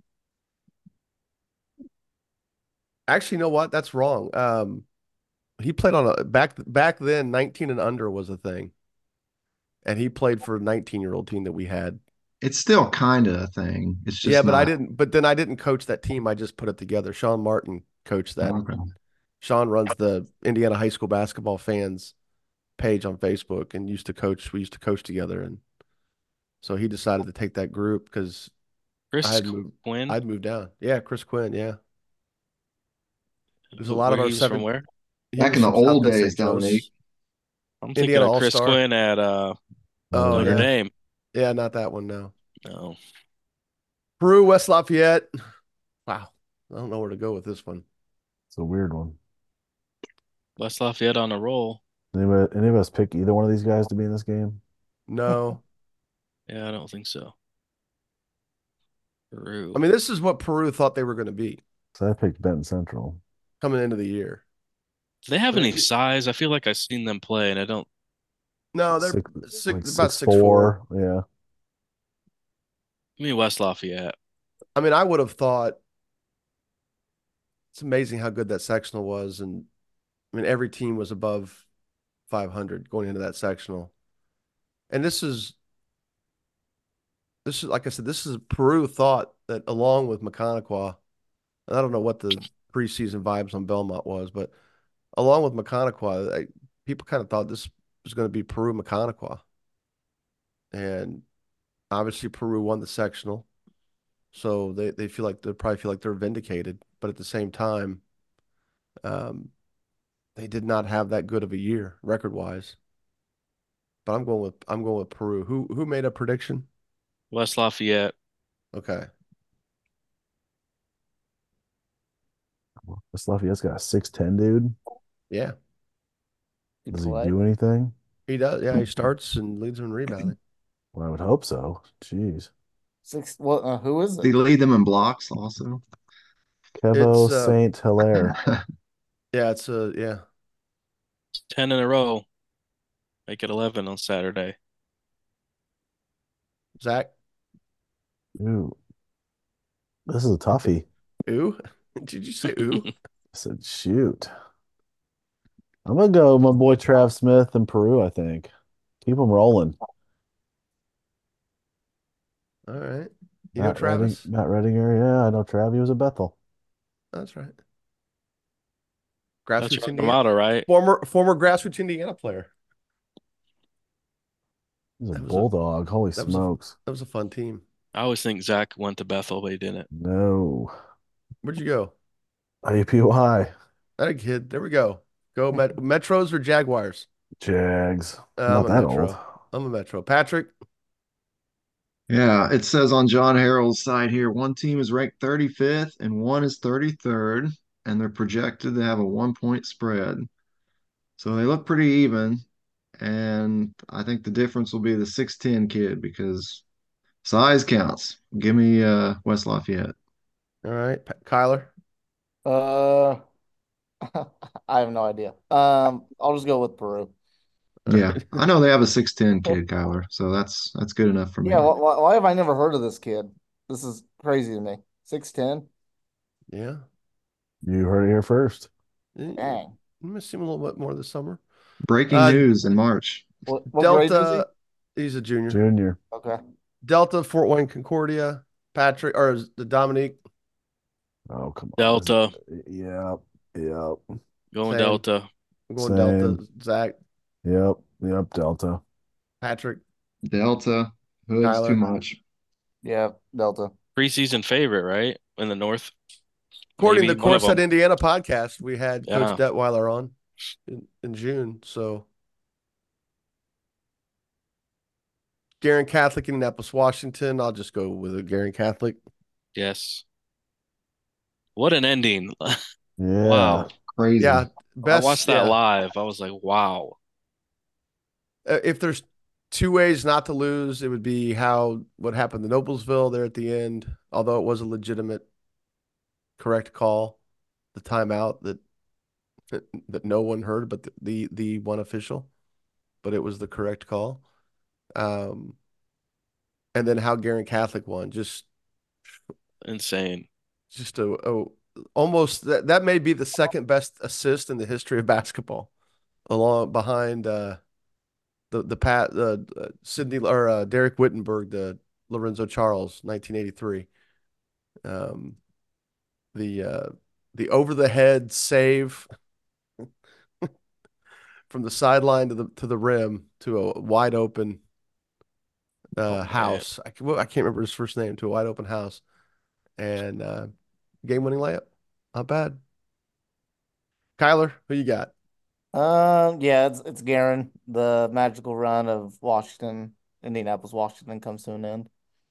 Actually, you know what? That's wrong. He played on a back then, 19 and under was a thing. And he played for a 19-year-old team that we had. It's still kind of a thing. It's Yeah, just but not. then I didn't coach that team. I just put it together. Sean Martin coached that. Okay. Sean runs the Indiana high school basketball fans page on Facebook and we used to coach together. And so he decided to take that group because I Chris had moved Quinn, I'd moved down. Yeah, Chris Quinn, yeah. There's a lot of where our he was from seven where? he Back was in the from South old Bend days, St. Dominique. Joe's, I'm thinking Indiana of Chris All-Star. Quinn at Oh Notre yeah. yeah. Dame. Yeah, not that one, no. No. Peru, West Lafayette. Wow. I don't know where to go with this one. It's a weird one. West Lafayette on a roll. Any of us pick either one of these guys to be in this game? No. Yeah, I don't think so. Peru. I mean, this is what Peru thought they were going to be So I picked Benton Central. coming into the year. Do they have But any if you, size? I feel like I've seen them play, and I don't. no, they're Like about 6'4". 6'4". Yeah. I mean, West Lafayette. I mean, I would have thought it's amazing how good that sectional was. And I mean, every team was above 500 going into that sectional. And like I said, this is Peru thought that along with Maconaquah, and I don't know what the preseason vibes on Belmont was, but along with Maconaquah, people kind of thought this was going to be Peru Maconaquah. And obviously Peru won the sectional. So they probably feel like they're vindicated. But at the same time, um, they did not have that good of a year record wise. But I'm going with Peru. Who made a prediction? West Lafayette. Okay. This Lafayette's got a 6'10" dude. Yeah. Does he do anything? He does. Yeah, he starts and leads them in rebounding. Well, I would hope so. Jeez. six? What? Who is They it? lead them in blocks also. Kevo It's Saint Hilaire. yeah, it's yeah. 10 in a row. Make it 11 on Saturday. Zach. Ooh, this is a toughie. Ooh. Did you say ooh? I said, shoot. I'm gonna go with my boy Trav Smith in Peru, I think. Keep him rolling. All right. You know Travis? Matt Redinger. Yeah, I know Trav. He was a Bethel. That's right. That's Grassroots your Indiana. motto, right? Former grassroots Indiana player. He's a That was bulldog. Holy that was a smokes. that was a fun team. I always think Zach went to Bethel, but he didn't. No. Where'd you go? IUPUI. That kid. There we go. Go Metros or Jaguars? Jags. I'm Not a that old. Metro. I'm a Metro. Patrick. Yeah, it says on John Harrell's side here, one team is ranked 35th and one is 33rd, and they're projected to have a 1 point spread. So they look pretty even. And I think the difference will be the 6'10 kid because size counts. Give me West Lafayette. All right. Kyler. Uh, I have no idea. I'll just go with Peru. Yeah, I know they have a 6'10" kid, Kyler, so that's good enough for Yeah, me. why have I never heard of this kid? This is crazy to me. 6'10"? Yeah. You heard it here first. I'm Dang. gonna see him a little bit more this summer. Breaking Uh, news in March. What grade is he? Delta, he's a junior. Junior. Okay. Delta, Fort Wayne Concordia, Patrick, or is the Dominique, Oh, come on. Delta, Yep. Yep. going same. Delta. I'm going Delta. Same. Zach, Yep. Yep. Delta. Patrick, Delta, Hood's too Kyler. much. Yeah, Delta. Preseason favorite, right? In the North, According to maybe the one of Corset them. Indiana podcast, we had Coach Yeah, Detweiler on in June. So Garen Catholic, Indianapolis, Washington. I'll just go with a Garen Catholic. yes. What an ending. Yeah. Wow. Crazy. Yeah, I best. watched that Yeah, live. I was like, wow. if there's two ways not to lose, it would be how what happened to Noblesville there at the end. Although it was a legitimate, correct call, the timeout that no one heard, but the one official, but it was the correct call. Um, and then how Garen Catholic won, Insane. just a almost that may be the second best assist in the history of basketball, along behind Sidney or Derek Wittenberg, the Lorenzo Charles, 1983. Um, the uh, the over the head save from the sideline to the rim to a wide open Oh man. house. I can't remember his first name, to a wide open house, and game winning layup. Not bad. Kyler, who you got? Yeah, it's Garen. The magical run of Washington, Indianapolis, Washington comes to an end.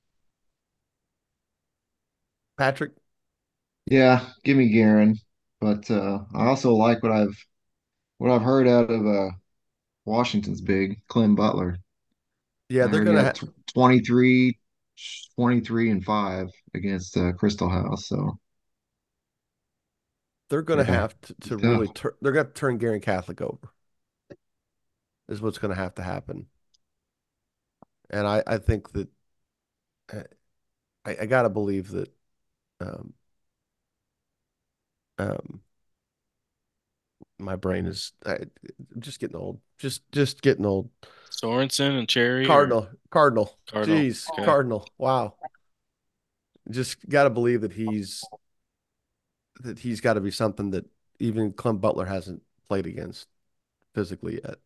Patrick? Yeah, give me Garen. But I also like what I've heard out of Washington's big, Clem Butler. Yeah, I they're heard he gonna had 23, 23 and 5 against Crystal House. So they're gonna yeah, have it's to tough. really they're gonna have to turn Garen Catholic over. Is what's gonna have to happen. And I think that uh, I gotta believe that um, um, my brain is I'm just getting old. Just getting old. Sorensen and Cherry or Cardinal. Cardinal. Jeez, Okay. Cardinal. Wow. Just got to believe that he's got to be something that even Clem Butler hasn't played against physically yet.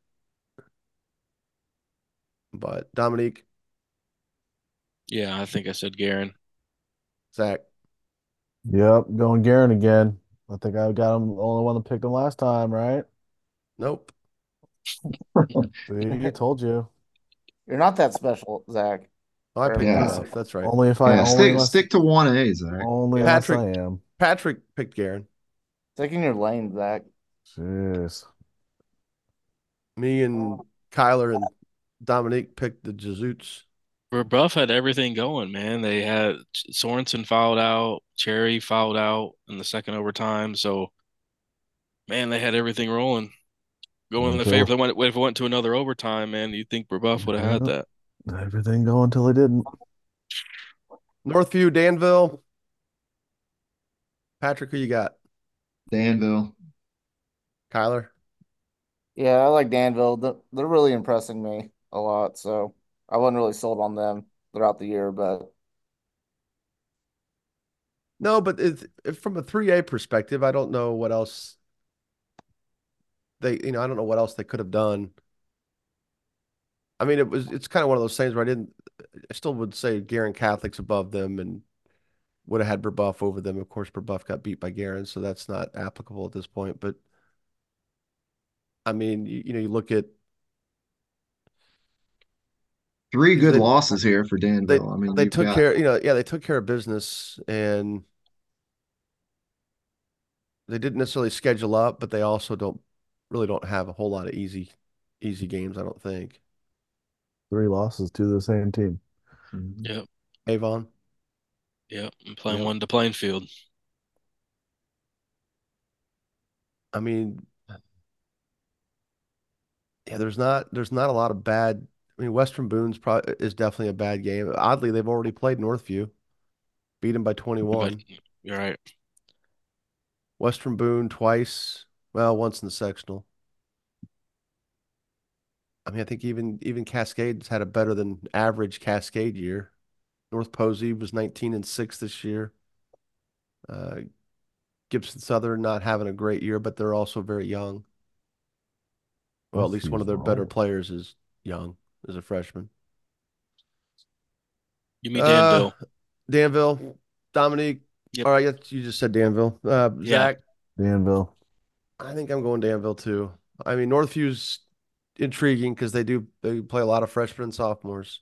But Dominique, Yeah, I think I said Garen. Zach, Yep. Going Garen again. I think I got him the only one that picked him last time, right? nope. See, told you. You're not that special, Zach. Oh, I Or picked Yeah, Rudolph. That's right. Only if I yeah. only Stick unless stick to 1A, Zach. only yeah, unless Patrick I am. Patrick picked Garen. taking your lane, Zach. Jeez. Me and Kyler and Dominique picked the Jesuits. Buff had everything going, man. They had Sorensen fouled out, Cherry fouled out in the second overtime. So, man, they had everything rolling. Going in the favor. Until If it went to another overtime, man, you'd think Buff would have had yeah, that. everything going until he didn't. Northview, Danville. Patrick, who you got? Danville. Kyler. Yeah, I like Danville. They're really impressing me a lot, so I wasn't really sold on them throughout the year, but No, but from a 3A perspective, I don't know what else I don't know what else they could have done. I mean, it's kind of one of those things where I still would say Garen Catholic's above them and would have had Brebeuf over them. Of course, Brebeuf got beat by Garen, so that's not applicable at this point. But I mean, you look at Three good they losses here for they Danville. I mean, they you've took got care, they took care of business and they didn't necessarily schedule up, but they also don't have a whole lot of easy games, I don't think. 3 losses to the same team. Mhm. Yep. Avon. Yep. And playing Yep. one to Plainfield. I mean, Yeah, there's not a lot of bad. I mean, Western Boone's probably is definitely a bad game. Oddly, they've already played Northview, beat them by But 21. you're right. Western Boone twice. Well, once in the sectional. I mean, I think even Cascade's had a better than average Cascade year. North Posey was 19-6 this year. Uh, Gibson Southern not having a great year, but they're also very young. Well, at least one Northview's of their better rolling. players is young, as a freshman. Give me Uh, Danville. Danville, Dominique. Yep. All right, you just said Danville. Yeah. Zach, Danville. I think I'm going Danville too. I mean, Northview's intriguing because they play a lot of freshmen and sophomores.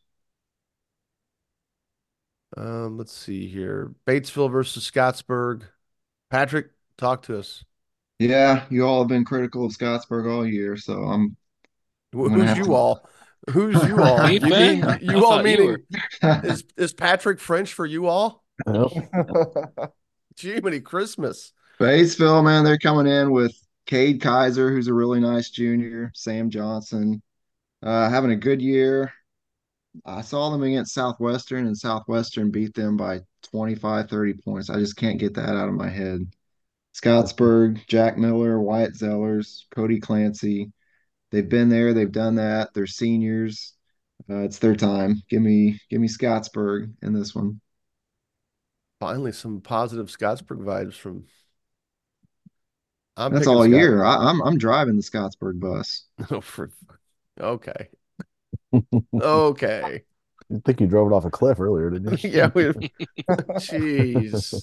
Let's see here. Batesville versus Scottsburg. Patrick, talk to us. Yeah, you all have been critical of Scottsburg all year, so I'm gonna Who's have you all? Who's you all? We've You been? mean I you all thought you were. meaning is Patrick French for you all? Yep. Gee, many Christmas. Batesville, man, they're coming in with Cade Kaiser, who's a really nice junior, Sam Johnson, having a good year. I saw them against Southwestern, and Southwestern beat them by 25, 30 points. I just can't get that out of my head. Scottsburg, Jack Miller, Wyatt Zellers, Cody Clancy. They've been there, they've done that. They're seniors. It's their time. Give me Scottsburg in this one. Finally, some positive Scottsburg vibes from. I'm That's picking all Scott. year. I'm driving the Scottsburg bus. Oh, okay, okay. You think you drove it off a cliff earlier, didn't Yeah, you? jeez.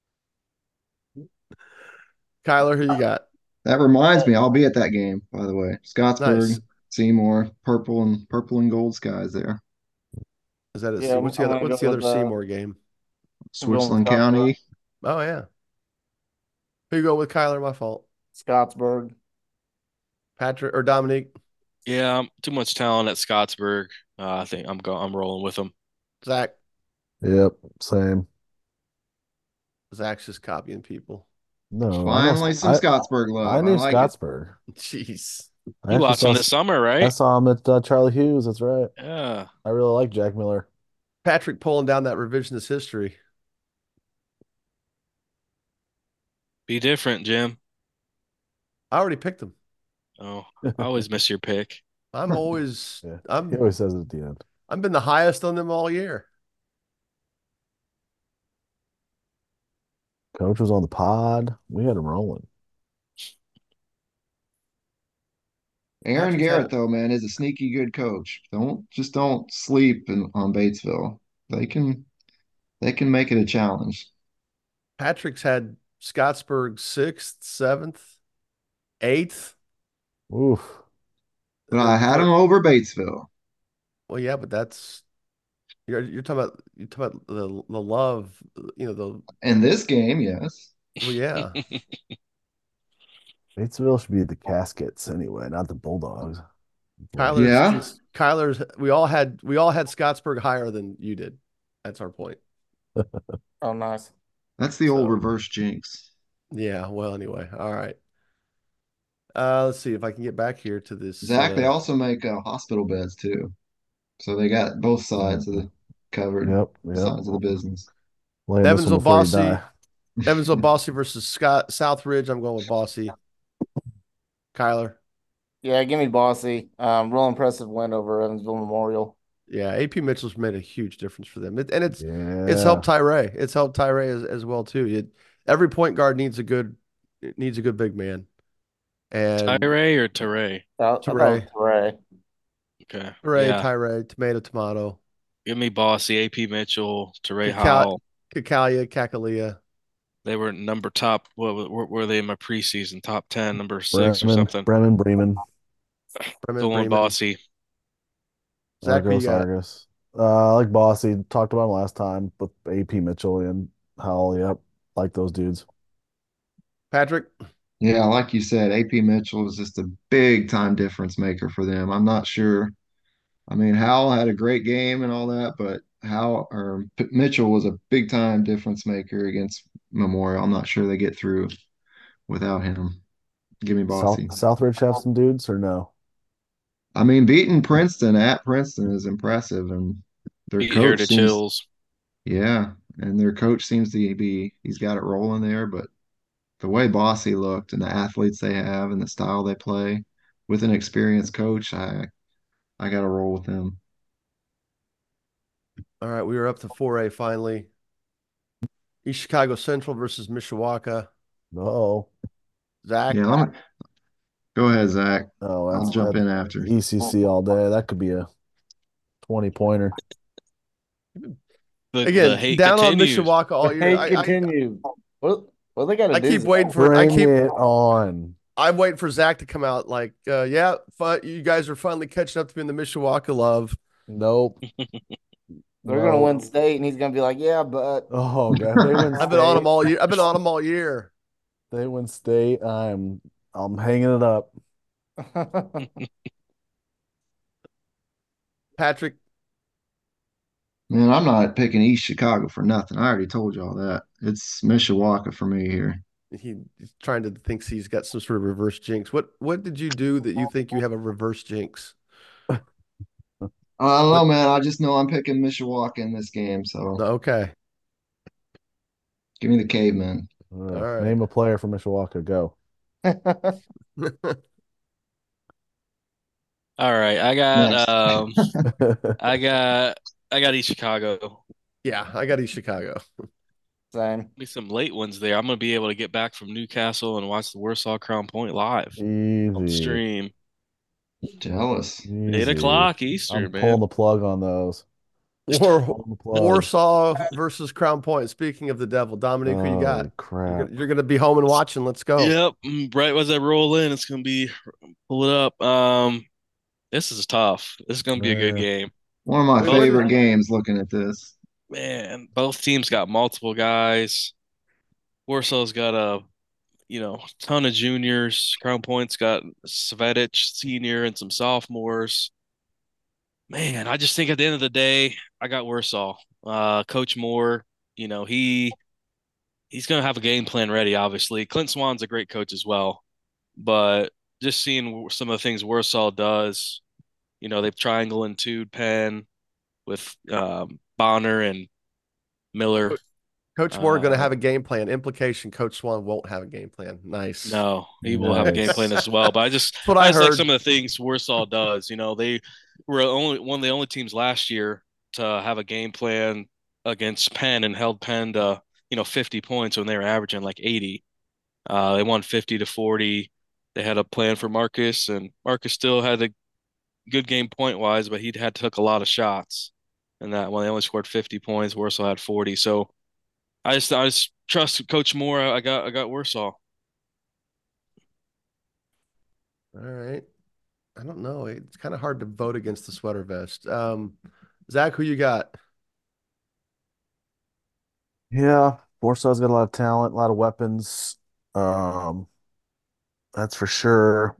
Kyler, who you got? That reminds me, I'll be at that game, by the way. Nice. Scottsburg, Seymour, purple and gold skies there. Is that Yeah, it? What's the I'm other? gonna What's go the other with Seymour game? I'm going with Switzerland Scottsburg. County. Oh yeah. Who you go with, Kyler? My fault. Scottsburg. Patrick or Dominique? Yeah, too much talent at Scottsburg. I think I'm rolling with them. Zach. Yep, same. Zach's just copying people. No, Finally, some Scottsburg I love. I knew like it. Scottsburg. Jeez. I You actually watched saw them this summer, I right? saw him at Charlie Hughes. That's right. Yeah. I really like Jack Miller. Patrick pulling down that revisionist history. Be different, Jim. I already picked him. Oh, I always miss your pick. I'm always Yeah, he I'm always says it at the end. I've been the highest on them all year. Coach was on the pod. We had him rolling. Aaron Patrick's had Garrett, though, man, is a sneaky good coach. Don't sleep on Batesville. They can they can make it a challenge. Patrick's had Scottsburg sixth, seventh, eighth. Oof. But I had him over Batesville. Well, yeah, but that's you're talking about the love, the In this game, yes. well, yeah. Batesville should be the Caskets anyway, not the Bulldogs. But Yeah, Kyler's we all had Scottsburg higher than you did. That's our point. Oh, nice. that's the old So reverse jinx. yeah, well anyway. All right. Let's see if I can get back here to this Zach, they also make hospital beds too. So they got both sides of mm, the covered, yep. sides of the business. Lay in this one Evansville before you die. Bossy. Evansville Bossy versus Scott Southridge. I'm going with Bossy. Kyler. Yeah, give me Bossy. Real impressive win over Evansville Memorial. Yeah, AP Mitchell's made a huge difference for them. It's Yeah. helped Tyree. It's helped Tyree as well too. Every point guard needs a good big man. And Tyree or Teray? I thought it was Tyree, Ray. Okay. Tyree, Yeah. Tyree, tomato, Give me Bossy, AP Mitchell, Teray Cacal Howell. Cacalia, Cacalia, They were number top. What were they in my preseason? Top 10, number 6 or Bremen, something. Bremen. Going Bremen. Bossy. Zach, who you Argos, got? Argos. I like Bossy. Talked about him last time with AP Mitchell and Howell. Yep. Like those dudes. Patrick? Yeah, like you said, AP Mitchell is just a big time difference maker for them. I'm not sure. I mean, Howell had a great game and all that, but Mitchell was a big time difference maker against Memorial. I'm not sure they get through without him. Give me Bossy. Southridge have some dudes or no? I mean, beating Princeton at Princeton is impressive, and their Be here coach to seems, chills. yeah, and their coach seems to be, he's got it rolling there. But the way Bossy looked and the athletes they have and the style they play with an experienced coach, I got to roll with him. All right, we are up to 4A finally. East Chicago Central versus Mishawaka. No. Zach, Yeah, go ahead, Zach. Oh, I'll jump that's in after. ECC all day. That could be a 20-pointer. The again, hate down on continues. Mishawaka all year. Hey, continue. What they got to I do? keep waiting for Bring it on. I'm waiting for Zach to come out like, yeah, you guys are finally catching up to me in the Mishawaka love. Nope. They're gonna Nope. win state, and he's gonna be like, "Yeah, but Oh god, they win I've been on him state. all year. I've been on him all year. They win state. I'm hanging it up. Patrick, Man, I'm not picking East Chicago for nothing. I already told y'all that. It's Mishawaka for me here. he's trying to thinks he's got some sort of reverse jinx. What did you do that you think you have a reverse jinx? I don't know, What? man. I just know I'm picking Mishawaka in this game, so Okay. give me the caveman. All right. Name a player from Mishawaka. Go. All right, Next. I got East Chicago. Yeah, I got East Chicago. same." Be some late ones there. I'm gonna be able to get back from Newcastle and watch the Warsaw Crown Point live on Easy. stream. Jealous. 8 o'clock I'm Eastern, pulling man. the plug on those. War, Pulling the plug. Warsaw versus Crown Point. Speaking of the devil, Dominic, who you got? Holy crap. You're gonna be home and watching. Let's go. Yep, right as I roll in, it's gonna be pull it up. This is tough. This is gonna be a good Man. game. One of my What- favorite games looking at this. Man, both teams got multiple guys. Warsaw's got ton of juniors. Crown Point's got Svedich senior and some sophomores. Man, I just think at the end of the day, I got Warsaw. Coach Moore, he's gonna have a game plan ready, obviously. Clint Swan's a great coach as well, but just seeing some of the things Warsaw does, they've triangle and two Penn with Bonner and Miller. Coach Moore going to have a game plan. Implication: Coach Swan won't have a game plan. Nice. No, he will have a game Nice. plan as well. But That's what I I just like heard. some of the things Warsaw does. They were only one of the only teams last year to have a game plan against Penn and held Penn to 50 points when they were averaging like 80. They won 50-40. They had a plan for Marcus, and Marcus still had a good game point wise, but he'd had took a lot of shots. And that when they only scored 50 points, Warsaw had 40. So I just trust Coach Moore. I got Warsaw. All right. I don't know. It's kind of hard to vote against the sweater vest. Zach, who you got? Yeah, Warsaw's got a lot of talent, a lot of weapons. Um, that's for sure.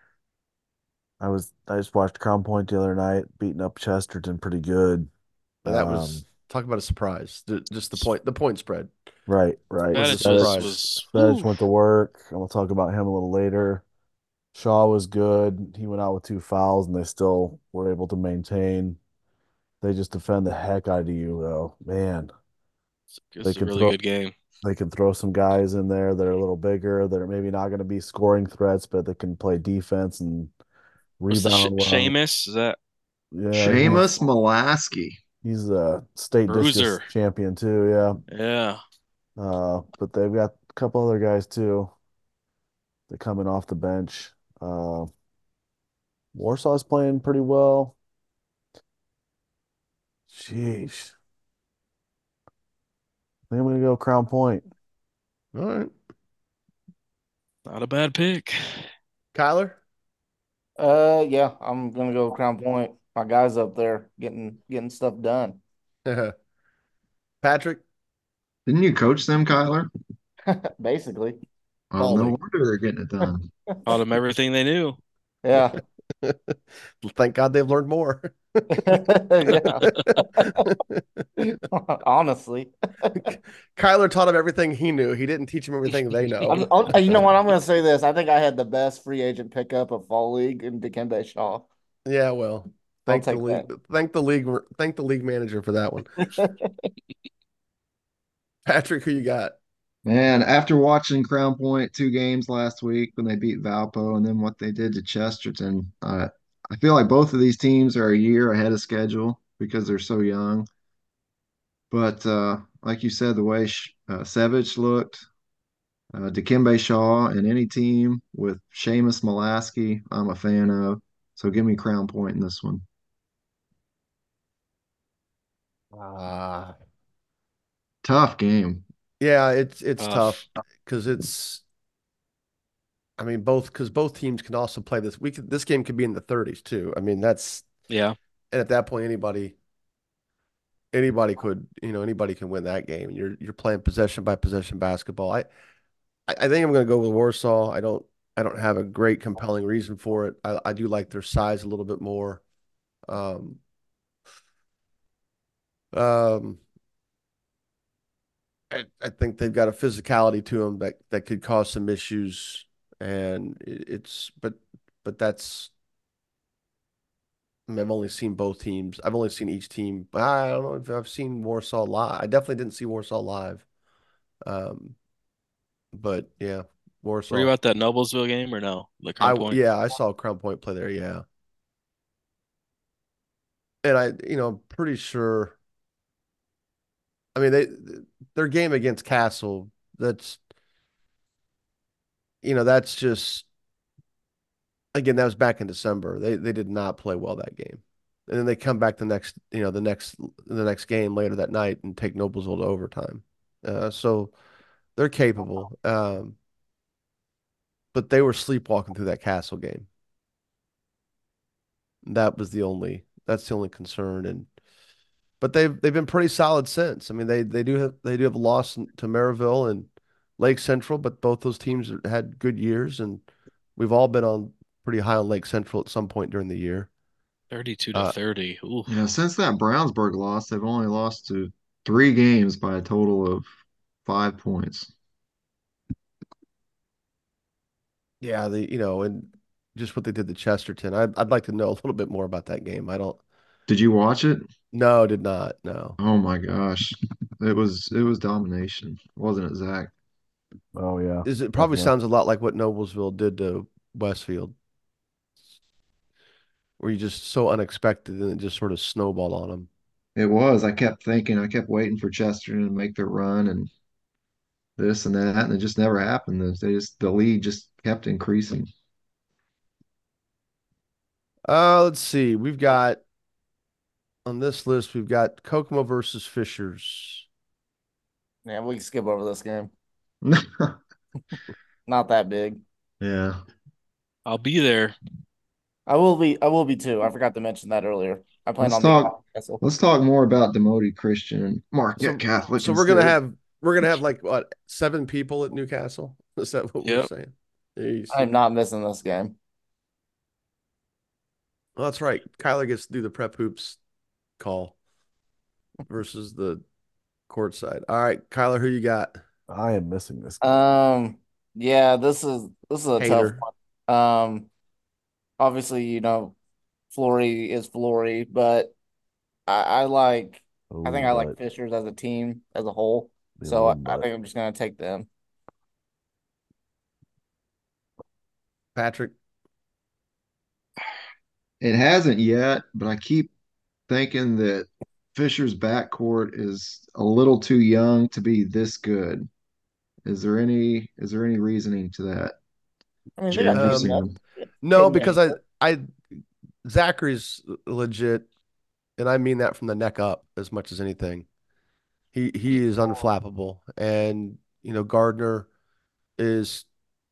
I just watched Crown Point the other night, beating up Chesterton pretty good. That was talk about a surprise. Just the point spread. Right. That surprise. was Svedich went to work, and we'll talk about him a little later. Shaw was good. He went out with 2 fouls, and they still were able to maintain. They just defend the heck out of you, though. Man, it's a really good game. they can throw some guys in there that are a little bigger, that are maybe not going to be scoring threats, but they can play defense and What's the rebound well. Seamus? Is that Yeah, Seamus Molaski. he's a state Bruiser? discus champion too. Yeah. Yeah. But they've got a couple other guys too. They're coming off the bench. Uh, Warsaw's playing pretty well. Sheesh. I think I'm gonna go Crown Point. All right. Not a bad pick. Kyler? Yeah, I'm gonna go Crown Point. My guys up there getting stuff done. Patrick? Didn't you coach them, Kyler? Basically. Well, no Baldy. wonder they're getting it done. Taught them everything they knew. Yeah. Thank God they've learned more. Yeah. Honestly. Kyler taught him everything he knew. He didn't teach him everything they know. You know what? I'm gonna say this. I think I had the best free agent pickup of fall league in Dikembe Shaw. Yeah, well, I'll take that. thank the league manager for that one. Patrick, who you got? Man, after watching Crown Point 2 games last week when they beat Valpo and then what they did to Chesterton, I feel like both of these teams are a year ahead of schedule because they're so young. But like you said, the way Savage looked, Dikembe Shaw, and any team with Seamus Molaski, I'm a fan of. So give me Crown Point in this one. Ah, Tough game. yeah, it's tough Tough. because it's. I mean, both teams can also play this. This game could be in the 30s too. I mean, that's Yeah. and at that point, anybody could, anybody can win that game. You're playing possession by possession basketball. I think I'm going to go with Warsaw. I don't have a great compelling reason for it. I do like their size a little bit more. Um, um, I think they've got a physicality to them that could cause some issues, and but that's. I mean, I've only seen both teams. I've only seen each team. I don't know if I've seen Warsaw live. I definitely didn't see Warsaw live. Um, but yeah, Were you Warsaw. at that Noblesville game or no? The Crown Point? Yeah, I saw Crown Point play there. Yeah, and I'm pretty sure. I mean, their game against Castle. That's that's just again that was back in December. They did not play well that game, and then they come back the next game later that night and take Noblesville to overtime. So they're capable. But they were sleepwalking through that Castle game. That's the only concern. And but they've been pretty solid since. I mean, they do have a loss to Maryville and Lake Central, but both those teams had good years, and we've all been on pretty high on Lake Central at some point during the year. 32 to Uh, 30. Ooh. Since that Brownsburg loss, they've only lost to 3 games by a total of 5 points. yeah, and just what they did to Chesterton. I'd like to know a little bit more about that game. I don't. Did you watch it? No, did not. No. Oh my gosh. It was domination, wasn't it, Zach? Oh yeah, Is it probably definitely. sounds a lot like what Noblesville did to Westfield, where you just so unexpected and it just sort of snowballed on them. It was. I kept waiting for Chesterton to make their run and this and that, and it just never happened. The lead just kept increasing. Let's see. We've got on this list, we've got Kokomo versus Fishers. Yeah, we can skip over this game. Not that big. Yeah. I'll be there. I will be too. I forgot to mention that earlier. I plan Let's on being talk at Castle. let's talk more about Demoted Christian and Marquette So, Catholic so instead. we're gonna have like what 7 people at Newcastle? Is that what we're Yep. saying? Jeez. I'm not missing this game. Well, that's right. Kyler gets to do the prep hoops call versus the court side. All right, Kyler, who you got? I am missing this game. Yeah, this is a tough Hater. one. Obviously, Flory is Flory, but I like I Oh, think I like but Fishers as a team as a whole. the So I, old I but. think I'm just gonna take them. Patrick. It hasn't yet, but I keep thinking that Fisher's backcourt is a little too young to be this good. Is there any reasoning to that, I mean, they got big Um, Jefferson? men. no, Big men. because I Zachary's legit, and I mean that from the neck up as much as anything. He is unflappable, and Gardner is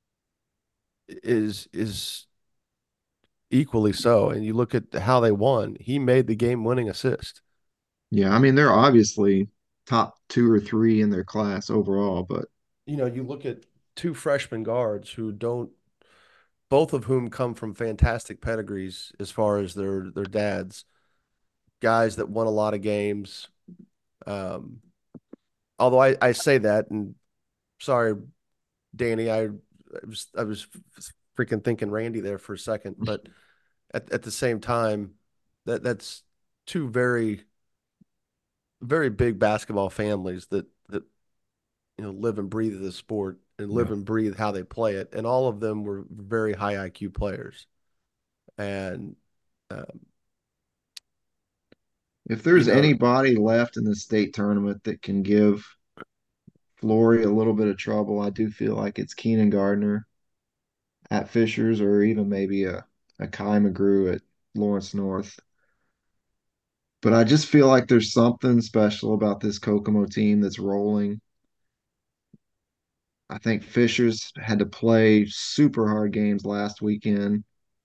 is equally so. And you look at how they won. He made the game-winning assist. Yeah, I mean they're obviously top 2 or 3 in their class overall, but You look at two freshman guards who don't, both of whom come from fantastic pedigrees as far as their dads, guys that won a lot of games. Um, although I say that, and sorry, Danny, I was freaking thinking Randy there for a second, but at the same time, that's two very very big basketball families that live and breathe the sport and live Yeah. and breathe how they play it, and all of them were very high IQ players. And um, If you there's know, anybody left in the state tournament that can give Flory a little bit of trouble, I do feel like it's Keenan Gardner at Fishers or even maybe a Kai McGrew at Lawrence North. But I just feel like there's something special about this Kokomo team that's rolling. I think Fishers had to play super hard games last weekend.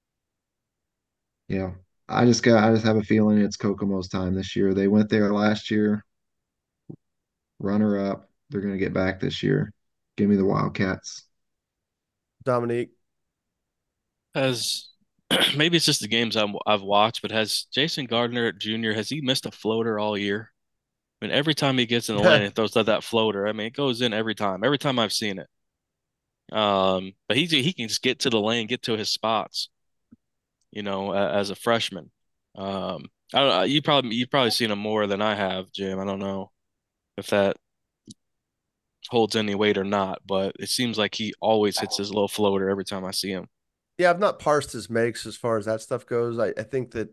Yeah. I just have a feeling it's Kokomo's time this year. They went there last year, runner up. They're going to get back this year. Give me the Wildcats. Dominique, Has maybe it's just the games I've watched, but has Jason Gardner Jr. has he missed a floater all year? I mean, every time he gets in the lane and throws out that floater, I mean, it goes in every time. Every time I've seen it. But he can just get to the lane, get to his spots, as a freshman. I don't know, you've probably seen him more than I have, Jim. I don't know if that holds any weight or not, but it seems like he always hits his little floater every time I see him. yeah, I've not parsed his makes as far as that stuff goes. I think that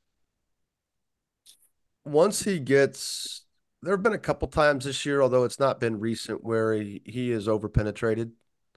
once he gets, there have been a couple times this year, although it's not been recent, where he is overpenetrated.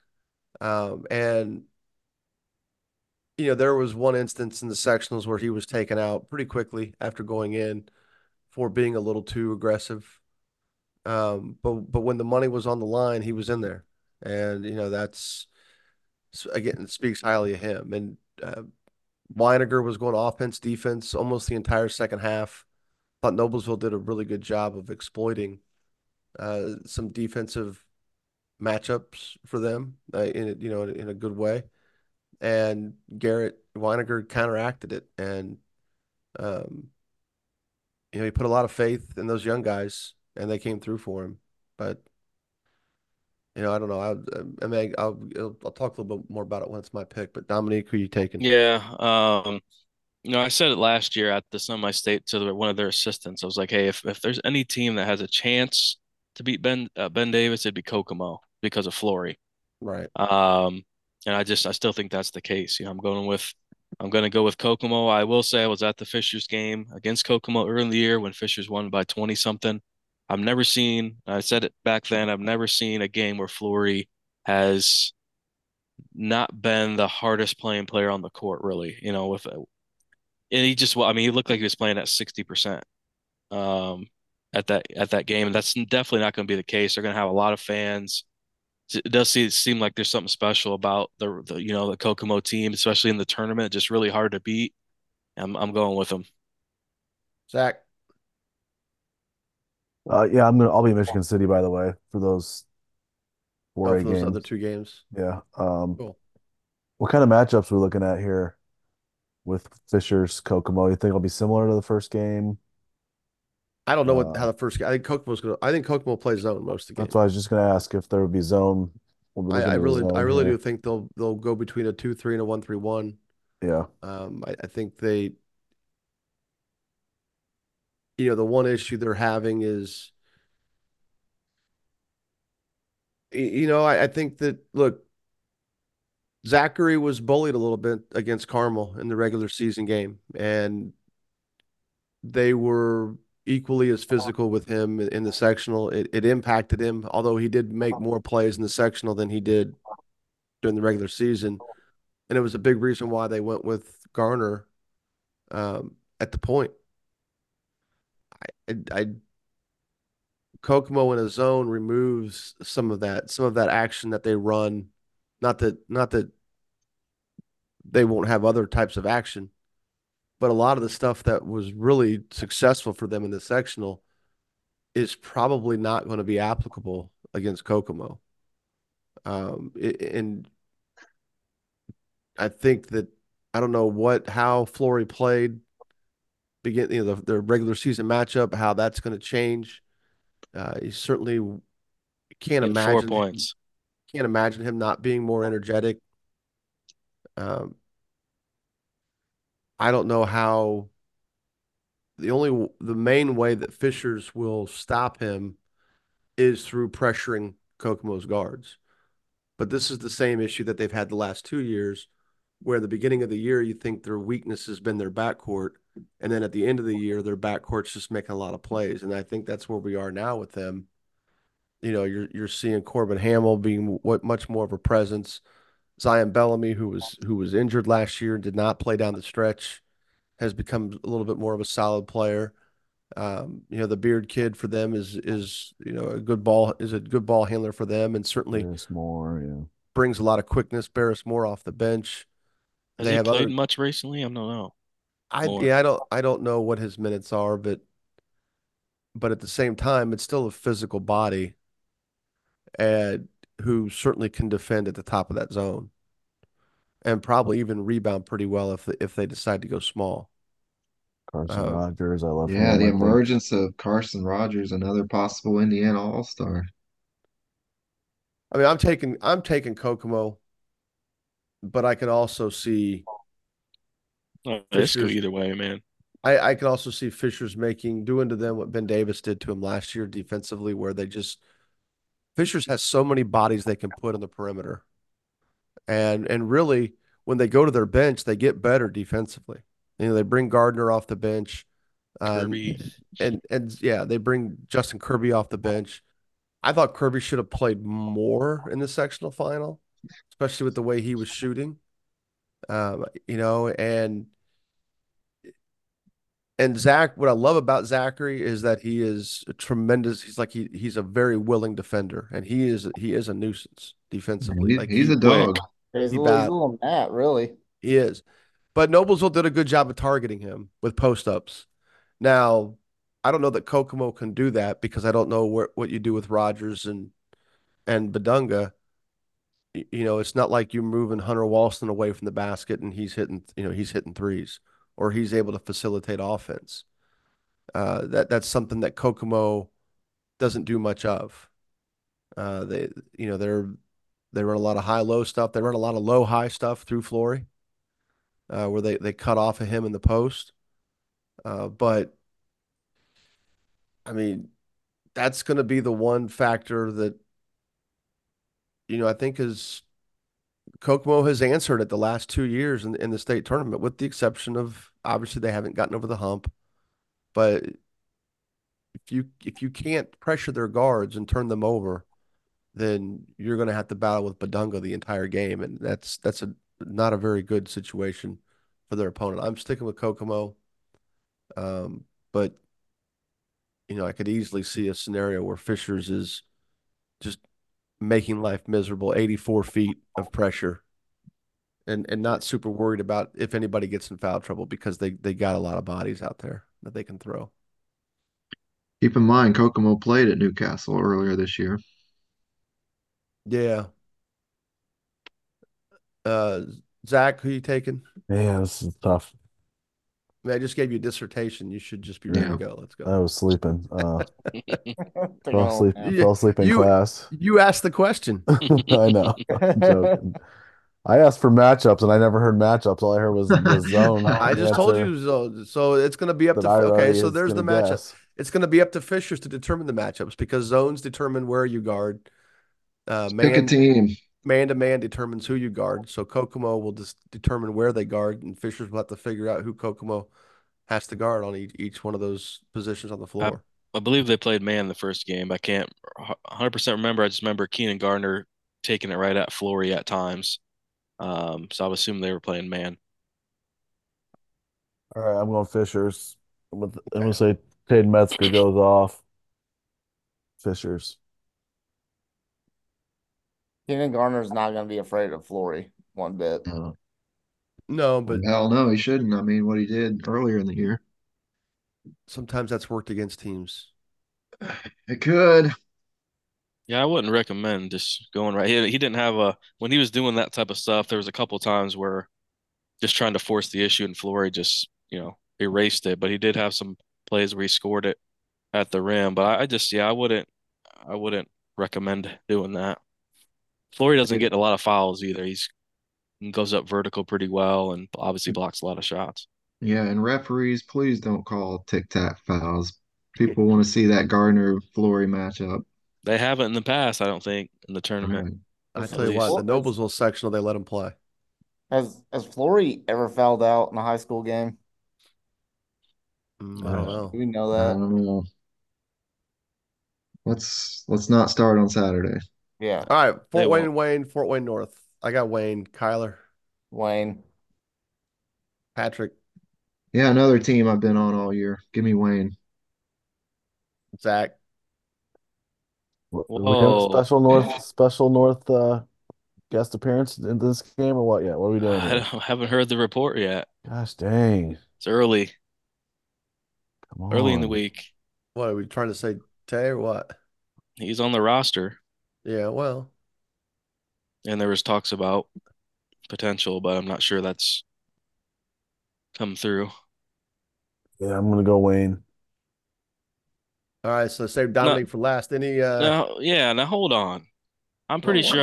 And there was one instance in the sectionals where he was taken out pretty quickly after going in for being a little too aggressive. But when the money was on the line, he was in there, and that's again, it speaks highly of him. And Weiniger was going offense, defense almost the entire second half. Thought Noblesville did a really good job of exploiting some defensive matchups for them in a good way. And Garrett Weiniger counteracted it, and um, he put a lot of faith in those young guys, and they came through for him. But I don't know. I mean, I'll talk a little bit more about it when it's my pick. But Dominique, who you taking? Yeah. I said it last year at the semi state to one of their assistants. I was like, hey, if there's any team that has a chance to beat Ben Davis, it'd be Kokomo because of Flory. Right. And I still think that's the case. I'm going to go with Kokomo. I will say I was at the Fishers game against Kokomo early in the year when Fishers won by 20 something. I said it back then, I've never seen a game where Flory has not been the hardest playing player on the court, really, and I mean, he looked like he was playing at 60%, um, at that game. And that's definitely not going to be the case. They're going to have a lot of fans. It does seem like there's something special about the Kokomo team, especially in the tournament. Just really hard to beat. I'm going with them. Zach. Yeah, I'll be Michigan City, by the way, for those Oh, 4A for those other games. two games. Yeah. Cool. What kind of matchups are we looking at here with Fishers, Kokomo? You think it'll be similar to the first game? I don't know how Uh, the first. I think Kokomo plays zone most of the that's game. why I was just gonna ask if there would be zone. We'll be looking at the I zone really do here. think they'll go between a 2-3 and a 1-3-1. Yeah. I think the one issue they're having is, I think that, look, Zachary was bullied a little bit against Carmel in the regular season game, and they were equally as physical with him in the sectional. It impacted him, although he did make more plays in the sectional than he did during the regular season. And it was a big reason why they went with Garner at the point. I Kokomo in a zone removes some of that action that they run. Not that they won't have other types of action, but a lot of the stuff that was really successful for them in the sectional is probably not going to be applicable against Kokomo. And I think that I don't know how Flory played their regular season matchup, how that's going to change. You certainly can't And four imagine him, points. can't imagine him not being more energetic. Um, I don't know how the main way that Fishers will stop him is through pressuring Kokomo's guards. But this is the same issue that they've had the last 2 years, where at the beginning of the year you think their weakness has been their backcourt, and then at the end of the year their backcourt's just making a lot of plays. And I think that's where we are now with them. You're seeing Corbin Hamill being much more of a presence. Zion Bellamy, who was injured last year and did not play down the stretch, has become a little bit more of a solid player. The Beard kid for them is a good ball handler for them, and certainly There's more, yeah. brings a lot of quickness. Barris Moore off the bench. Has They he have played other. much recently? I don't know. I More. yeah, I don't know what his minutes are, but at the same time, it's still a physical body, and who certainly can defend at the top of that zone, and probably even rebound pretty well if they decide to go small. Carson Uh, Rogers, I love Yeah, him. the I think emergence of Carson Rogers, another possible Indiana All-Star. I mean, I'm taking Kokomo, but I can also see This go Fishers. either way, man. I can also see Fishers doing to them what Ben Davis did to him last year defensively, where Fishers has so many bodies they can put on the perimeter, and really when they go to their bench, they get better defensively. They bring Gardner off the bench, uh, Kirby. and yeah, they bring Justin Kirby off the bench. I thought Kirby should have played more in the sectional final, especially with the way he was shooting. And Zach, what I love about Zachary is that he is a tremendous. He's a very willing defender, and he is a nuisance defensively. Like He's a Quick. dog. He's he he's a bat little Matt, really. he is, but Noblesville did a good job of targeting him with post ups. Now, I don't know that Kokomo can do that because I don't know what you do with Rogers and Badunga. It's not like you're moving Hunter Walston away from the basket and he's hitting threes or he's able to facilitate offense. That's something that Kokomo doesn't do much of. They you know they run a lot of high low stuff. They run a lot of low high stuff through Flory, where they cut off of him in the post. But I mean, that's going to be the one factor that I think is Kokomo has answered it the last 2 years in the state tournament, with the exception of obviously they haven't gotten over the hump. But if you can't pressure their guards and turn them over, then you're going to have to battle with Badunga the entire game, and that's not a very good situation for their opponent. I'm sticking with Kokomo, but I could easily see a scenario where Fishers is just making life miserable, 84 feet of pressure, and not super worried about if anybody gets in foul trouble because they got a lot of bodies out there that they can throw. Keep in mind, Kokomo played at Newcastle earlier this year. Yeah. Uh, Zach, who you taking? yeah, this is tough. I mean, I just gave you a dissertation. You should just be ready to Yeah. go. Let's I go. was sleeping. To Fell go, asleep. yeah. You Fell asleep in you class. you asked the question. I know. I'm joking. I asked for matchups and I never heard matchups. All I heard was the zone I just told answer you so it's going to be up that to I okay. already So is there's the gonna matchup. guess. It's going to be up to Fishers to determine the matchups because zones determine where you guard. Pick a Man team. man to man determines who you guard. So Kokomo will just determine where they guard, and Fishers will have to figure out who Kokomo has to guard on each one of those positions on the I, floor. I believe they played man the first game. I can't 100% remember. I just remember Keenan Gardner taking it right at Flory at times. So I would assume they were playing man. All right, I'm going Fishers. I'm gonna say Cade Metzger goes off. Fishers. Keenan Garner's not going to be afraid of Flory one bit. No, but Hell no, he shouldn't. I mean, what he did earlier in the year. sometimes that's worked against teams. It could. Yeah, I wouldn't recommend just going right. He didn't have when he was doing that type of stuff. There was a couple times where just trying to force the issue, and Flory just erased it. But he did have some plays where he scored it at the rim. But I just I wouldn't recommend doing that. Flory doesn't get a lot of fouls either. He goes up vertical pretty well and obviously blocks a lot of shots. Yeah, and referees, please don't call tic-tac fouls. People want to see that Gardner-Flory matchup. They haven't in the past, I don't think, in the tournament, Right. I Has, at tell you what, least. the Noblesville sectional, they let him play. has Flory ever fouled out in a high school game? I don't Uh, know. Do we know I that? don't know. Let's not start on Saturday. Yeah, All right, they Fort Wayne won't. and Wayne, Fort Wayne North. I got Wayne, Kyler, Wayne. Patrick, Yeah, another team I've been on all year. Give me Wayne. Zach. Do we have a Whoa. special North guest appearance in this game or what yet? What are we doing here? Haven't heard the report yet. Gosh dang. It's early, Come early in the on. week. What are we trying to say, Tay, or what? He's on the roster, Yeah, well, and there was talks about potential, but I'm not sure that's come through. Yeah, I'm gonna go Wayne. all right. So save No, Dominique for last. Any no, yeah. Now hold on. I'm pretty sure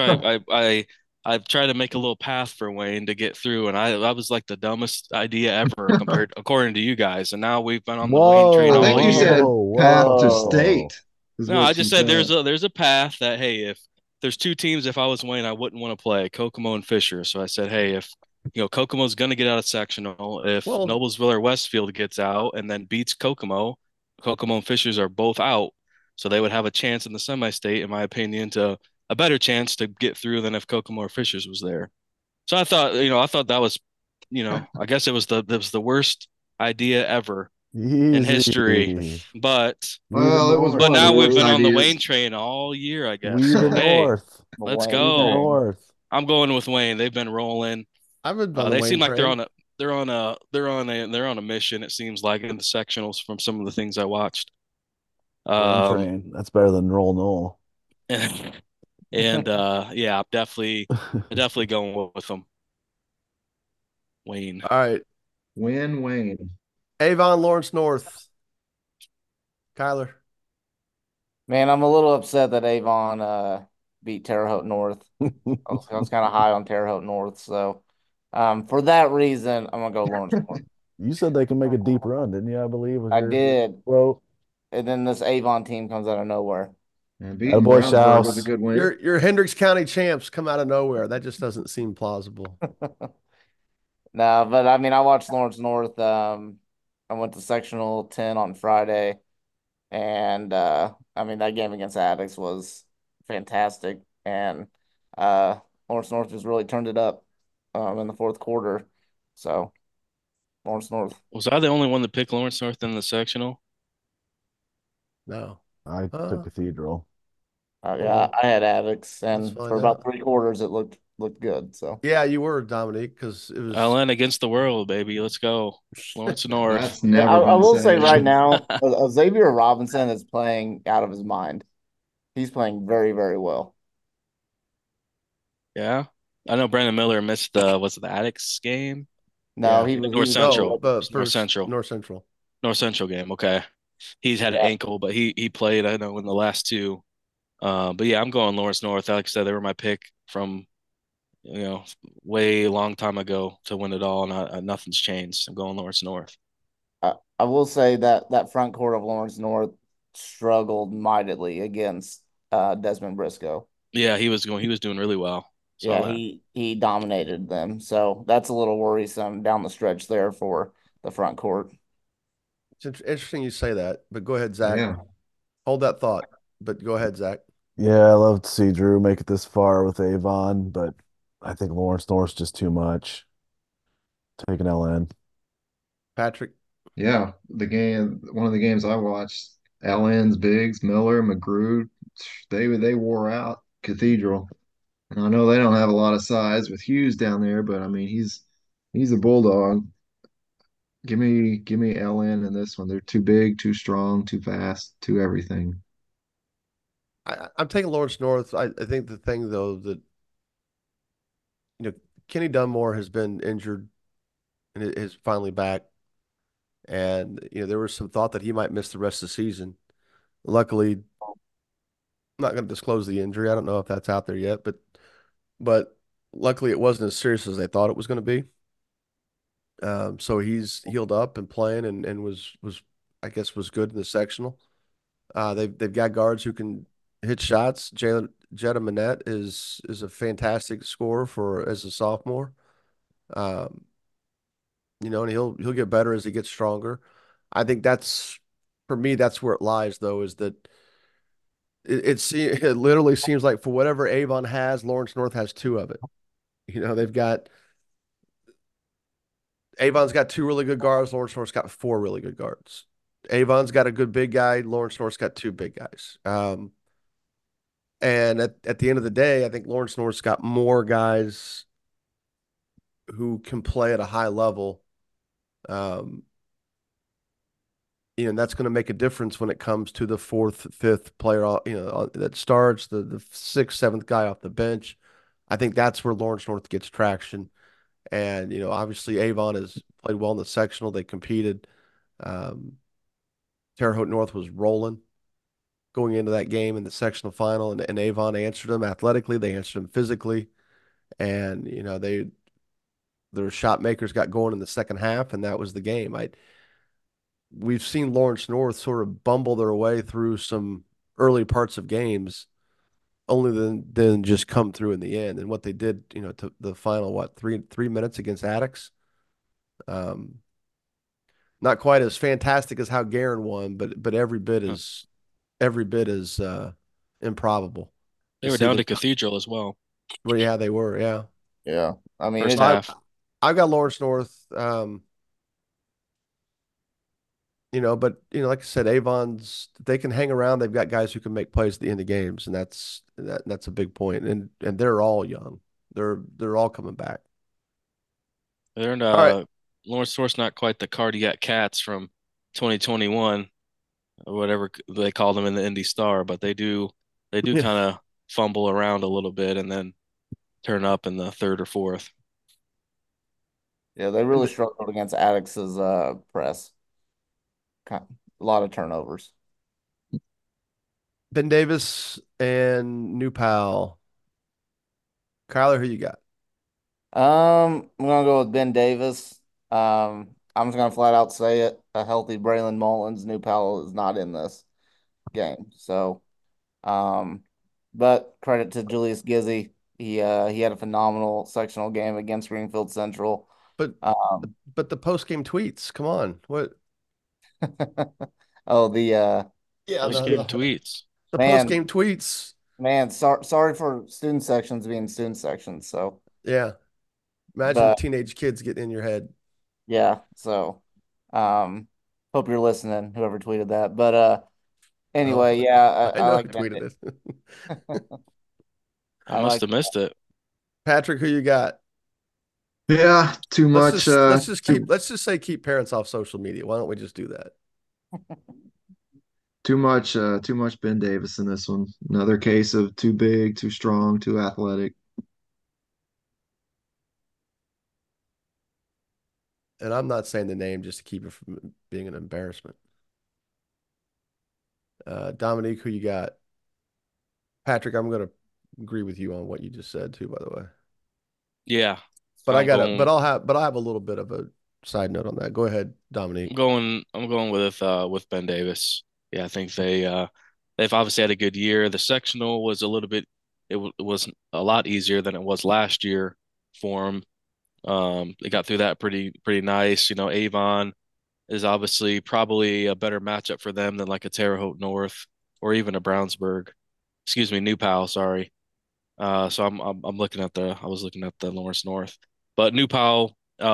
I tried to make a little path for Wayne to get through, and I was like the dumbest idea ever compared according to you guys. And now we've been on the Wayne train I Whoa, think all you year. said whoa, path to whoa. state is No, I what you just said said. there's a path that hey, if there's two teams, if I was Wayne, I wouldn't want to play Kokomo and Fisher. So I said, hey, if Kokomo's going to get out of sectional, if well, Noblesville or Westfield gets out and then beats Kokomo, Kokomo and Fishers are both out, so they would have a chance in the semi-state, in my opinion, to a better chance to get through than if Kokomo or Fishers was there. So I thought that was, I guess it was the worst idea ever in Easy. history, but. We the Well, it was But North, one of the now we've worst been on baby. the ideas. Wayne train all year, I guess. We the So hey, North. The let's Wayne We the go. train. North. I'm going with Wayne. They've been rolling. I've been on the They Wayne seem like train. they're on a mission. It seems like in the sectionals from some of the things I watched. Wayne Um, train. That's better than roll Knoll. and yeah, I'm definitely going with them. Wayne. All right, Win Wayne. Avon, Lawrence North, Kyler. Man, I'm a little upset that Avon beat Terre Haute North. I was kind of high on Terre Haute North, so for that reason, I'm gonna go Lawrence North. You said they can make a deep run, didn't you? I believe was I your did, quote. and then this Avon team comes out of nowhere. And beating Attaboy Brownsburg was a Shouse. good win. Your Hendricks County champs come out of nowhere. That just doesn't seem plausible. No, but I mean, I watched Lawrence North. I went to sectional 10 on Friday, and I mean that game against Addicts was fantastic, and uh, Lawrence North just really turned it up in the fourth quarter. So Lawrence North. Was I the only one that picked Lawrence North in the sectional? No. I took Cathedral. Yeah, Well, I had Addicts, let's and for find about out. 3 quarters, it looked good. So Yeah, you were Dominique because it was. LN against the world, baby. Let's go. Lawrence North. That's yeah, never I been will say said. right now, Xavier Robinson is playing out of his mind. He's playing very, very well. Yeah. I know Brandon Miller missed what's it, the Addicts game? No, Yeah. he North was on the No, Central. regular. but North first Central. North Central. North Central game. Okay. He's had an Yeah, ankle, but he played, I know, in the last two. But yeah, I'm going Lawrence North. Like I said, they were my pick from, you know, way long time ago to win it all, and nothing's changed. I'm going Lawrence North. I will say that that front court of Lawrence North struggled mightily against Desmond Briscoe. Yeah, he was doing really well. Saw Yeah, that. he dominated them. So that's a little worrisome down the stretch there for the front court. It's interesting you say that, but go ahead, Zach. Yeah. Hold that thought, but go ahead, Zach. Yeah, I love to see Drew make it this far with Avon, but I think Lawrence North's just too much. Taking LN. Patrick. Yeah. One of the games I watched, Allens, Biggs, Miller, McGrew, they wore out Cathedral. And I know they don't have a lot of size with Hughes down there, but I mean he's a bulldog. Give me LN in this one. They're too big, too strong, too fast, too everything. I'm taking Lawrence North. I think the thing though that Kenny Dunmore has been injured and is finally back, and there was some thought that he might miss the rest of the season. Luckily, I'm not going to disclose the injury. I don't know if that's out there yet, but luckily it wasn't as serious as they thought it was going to be. So he's healed up and playing and was I guess was good in the sectional. They've got guards who can hit shots. Jalen Jetta Minette is a fantastic scorer for as a sophomore. Um, and he'll get better as he gets stronger. I think that's for me, that's where it lies though, is that it literally seems like for whatever Avon has, Lawrence North has two of it. They've got Avon's got two really good guards, Lawrence North's got four really good guards. Avon's got a good big guy, Lawrence North's got two big guys. And at the end of the day, I think Lawrence North's got more guys who can play at a high level. Um, and that's going to make a difference when it comes to the fourth, fifth player, that starts, the sixth, seventh guy off the bench. I think that's where Lawrence North gets traction. And, obviously Avon has played well in the sectional. They competed. Um, Terre Haute North was rolling going into that game in the sectional final, and Avon answered them athletically. They answered them physically. And, their shot makers got going in the second half, and that was the game. We've seen Lawrence North sort of bumble their way through some early parts of games, only then just come through in the end. And what they did, to the final, what, 3 minutes against Addicts? Um, Not quite as fantastic as how Garin won, but Huh. every bit as improbable They to were see down the to Cathedral as well, well, yeah, they were, yeah. Yeah. I mean, first So it, half. I've got Lawrence North. But like I said, Avon's they can hang around. They've got guys who can make plays at the end of games, and that's a big point. And they're all young. They're all coming back. They're in All right. Lawrence North's not quite the Cardiac Cats from 2021 or whatever they call them in the Indy Star, but they do Yeah. kind of fumble around a little bit and then turn up in the third or fourth. yeah, they And really struggled against Addix's press. A lot of turnovers. Ben Davis and New Pal. Kyler, who you got? I'm gonna go with Ben Davis. I'm just gonna flat out say it. A healthy Braylon Mullins, New Powell is not in this game. So, um, but credit to Julius Gizzy. He had a phenomenal sectional game against Greenfield Central. But Um, but the post game tweets. Come on. What? oh the Yeah, Post the game the, tweets. the post man, game tweets. sorry for student sections being student sections. So, Yeah. Imagine but teenage kids getting in your head. yeah, so um, hope you're listening, whoever tweeted that. But Oh, anyway, yeah, I I know who like tweeted Bandit. it. I I must like have missed it. Patrick, who you got? Yeah, too Let's much. just let's just keep let's just say keep parents off social media. Why don't we just do that? Too much Ben Davis in this one. Another case of too big, too strong, too athletic. And I'm not saying the name just to keep it from being an embarrassment. Dominique, who you got? Patrick, I'm gonna agree with you on what you just said too, by the way. Yeah. But I I'm got it. going But I have a little bit of a side note on that. Go ahead, I'm Dominique. going I'm going with Ben Davis. Yeah, I think they've obviously had a good year. The sectional was a little bit it was a lot easier than it was last year for them. They got through that pretty nice. Avon is obviously probably a better matchup for them than like a Terre Haute North or even a Brownsburg. Excuse me, New Pal, sorry. So I'm looking at I was looking at the Lawrence North. But New Pal,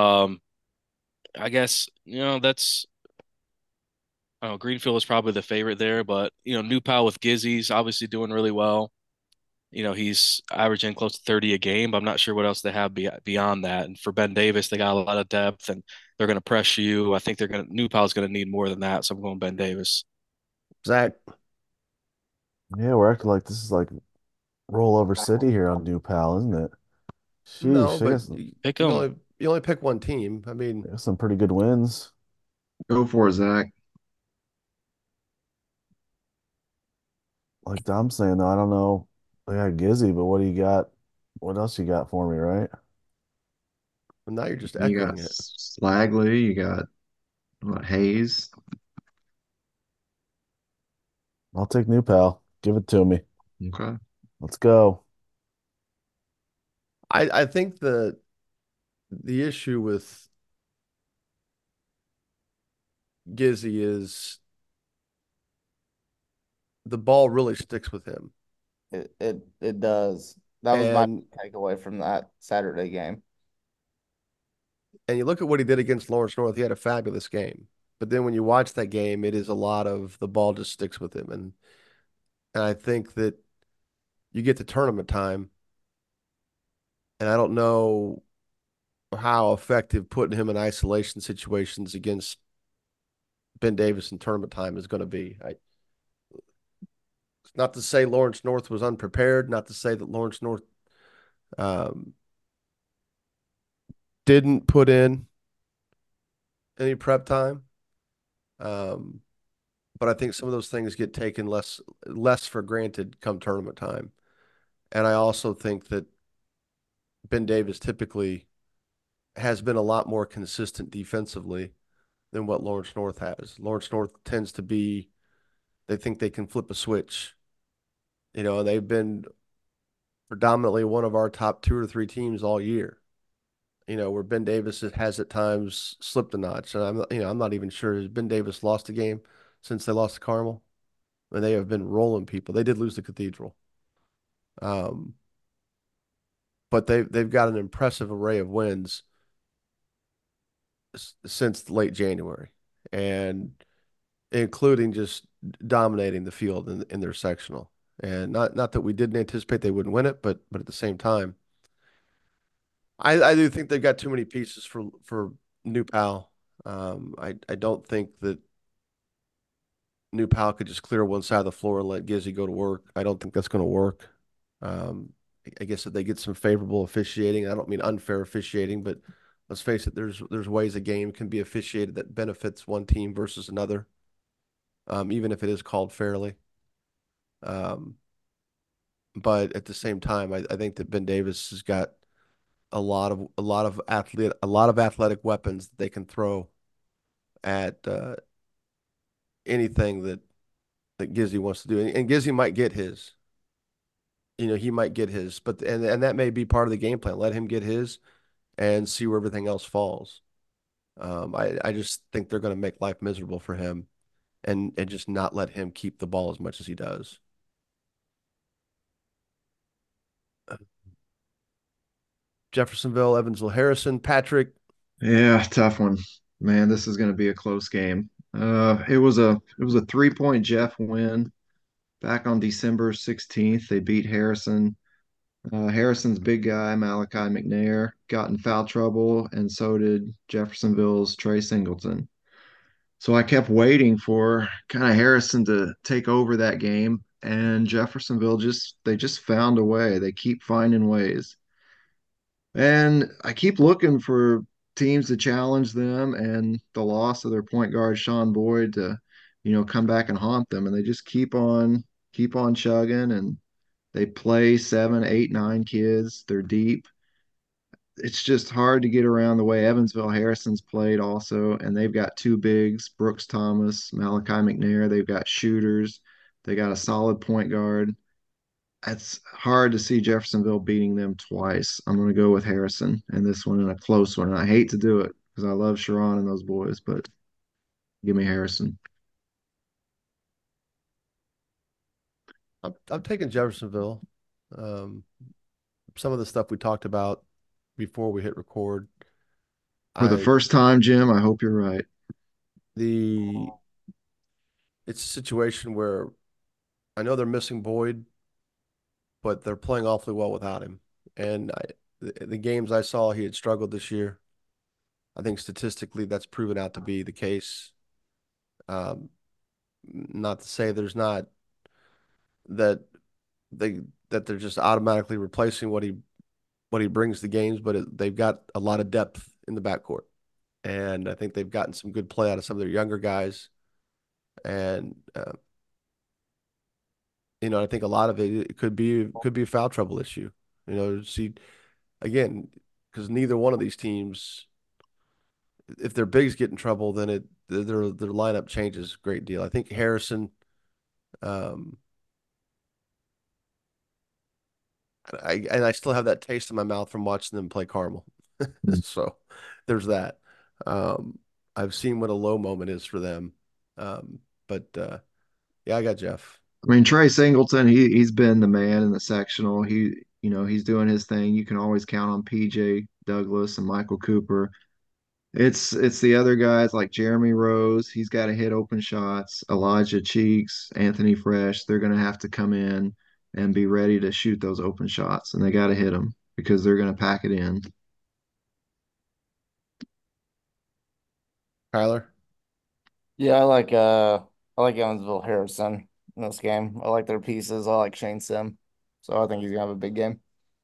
I guess, that's I don't know, Greenfield is probably the favorite there, but New Pal with Gizzy's obviously doing really well. He's averaging close to 30 a game, but I'm not sure what else they have beyond that. And for Ben Davis, they got a lot of depth and they're going to press you. I think New Pal's going to need more than that. So I'm going Ben Davis. Zach. Yeah, we're acting like this is like rollover city here on New Pal, isn't it? No, Sheesh, but you Pick them. only pick one team. I mean, they got some pretty good wins. Go for it, Zach. Like Dom's saying though, I don't know. They got Gizzy, but what do you got? What else you got for me, right? And now you're just You got echoing it. Slagley, you got what, Hayes. I'll take New Pal. Give it to me. Okay. Let's go. I think the issue with Gizzy is the ball really sticks with him. It does. That was my And takeaway from that Saturday game. you look at what he did against Lawrence North, he had a fabulous game. But then when you watch that game, it is a lot of the ball just sticks with him. And I think that you get to tournament time, and I don't know how effective putting him in isolation situations against Ben Davis in tournament time is going to be. Not to say Lawrence North was unprepared, not to say that Lawrence North um, didn't put in any prep time. Um, but I think some of those things get taken less for granted come tournament time. And I also think that Ben Davis typically has been a lot more consistent defensively than what Lawrence North has. Lawrence North tends to be, they think they can flip a switch, and they've been predominantly one of our top two or three teams all year. Where Ben Davis has at times slipped a notch. And I'm not even sure, has Ben Davis lost a game since they lost to Carmel? And they have been rolling people. They did lose the Cathedral. Um, but they've got an impressive array of wins since late January, and including just dominating the field in their sectional. And not that we didn't anticipate they wouldn't win it, but at the same time, I do think they've got too many pieces for New Pal. I don't think that New Pal could just clear one side of the floor and let Gizzy go to work. I don't think that's going to work. Um, I guess if they get some favorable officiating, I don't mean unfair officiating, but let's face it, there's ways a game can be officiated that benefits one team versus another, even if it is called fairly. Um, but at the same time, I think that Ben Davis has got a lot of athletic weapons that they can throw at anything that Gizzy wants to do, and Gizzy might get his. He might get his, but and that may be part of the game plan. Let him get his and see where everything else falls. I just think they're going to make life miserable for him and just not let him keep the ball as much as he does. Jeffersonville, Evansville, Harrison, Patrick. Yeah, tough one. Man, this is going to be a close game. It was a 3-point Jeff win back on December 16th. They beat Harrison. Harrison's big guy, Malachi McNair, got in foul trouble, and so did Jeffersonville's Trey Singleton. So I kept waiting for kind of Harrison to take over that game, and Jeffersonville just found a way. They keep finding ways. And I keep looking for teams to challenge them and the loss of their point guard Sean Boyd to, come back and haunt them. And they just keep on chugging, and they play 7, 8, 9 kids. They're deep. It's just hard to get around the way Evansville Harrison's played also, and they've got two bigs, Brooks Thomas, Malachi McNair. They've got shooters. They got a solid point guard. It's hard to see Jeffersonville beating them twice. I'm going to go with Harrison and this one in a close one. And I hate to do it because I love Sharon and those boys, but give me Harrison. I'm taking Jeffersonville. Um, some of the stuff we talked about before we hit record. For the I first time, Jim, I hope you're right. the It's a situation where I know they're missing Boyd, but they're playing awfully well without him. And the games I saw, he had struggled this year. I think statistically that's proven out to be the case. Um, Not to say there's not that they that they're just automatically replacing what he brings to games, but they've got a lot of depth in the backcourt, and I think they've gotten some good play out of some of their younger guys. And I think a lot of it could be a foul trouble issue. See, again, because neither one of these teams, if their bigs get in trouble, then their lineup changes a great deal. I think Harrison, um, I still have that taste in my mouth from watching them play Carmel. So there's that. Um, I've seen what a low moment is for them. But yeah, I got Jeff. I mean, Trey Singleton, he's been the man in the sectional. He's doing his thing. You can always count on PJ Douglas and Michael Cooper. It's the other guys like Jeremy Rose. He's got to hit open shots. Elijah Cheeks, Anthony Fresh. They're going to have to come in and be ready to shoot those open shots, and they got to hit them because they're going to pack it in. Tyler? Yeah, I like Evansville Harrison in this game. I like their pieces. I like Shane Sim. So I think he's gonna have a big game.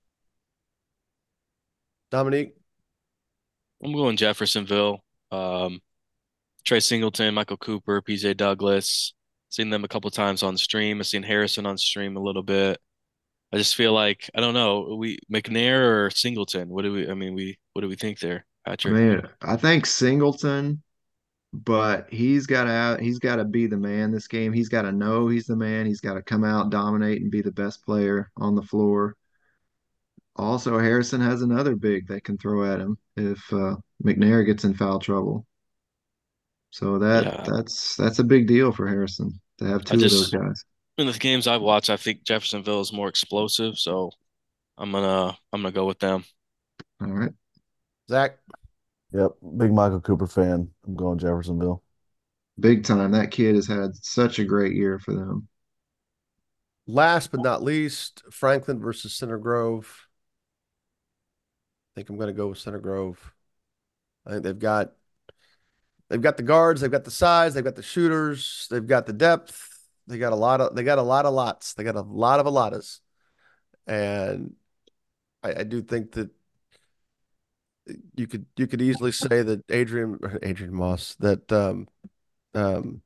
Dominique? I'm going Jeffersonville. Um, Trey Singleton, Michael Cooper, PJ Douglas. Seen them a couple times on stream. I've seen Harrison on stream a little bit. I just feel like I don't know. We McNair or Singleton? What do we think there, I Patrick? mean, I think Singleton, but he's got to be the man this game. He's got to know he's the man. He's got to come out, dominate, and be the best player on the floor. Also, Harrison has another big they can throw at him if McNair gets in foul trouble. So Yeah, that's a big deal for Harrison to have I two of those just guys. in the games I've watched, I think Jeffersonville is more explosive, so I'm gonna go with them. All right. Zach? Yep, big Michael Cooper fan. I'm going Jeffersonville. Big time. That kid has had such a great year for them. Last but not least, Franklin versus Center Grove. I think I'm going to go with Center Grove. I think they've got the guards, they've got the size, they've got the shooters, they've got the depth. They got a lot of lots. They got a lot of alotas. And I do think that you could easily say that Adrian Moss, that um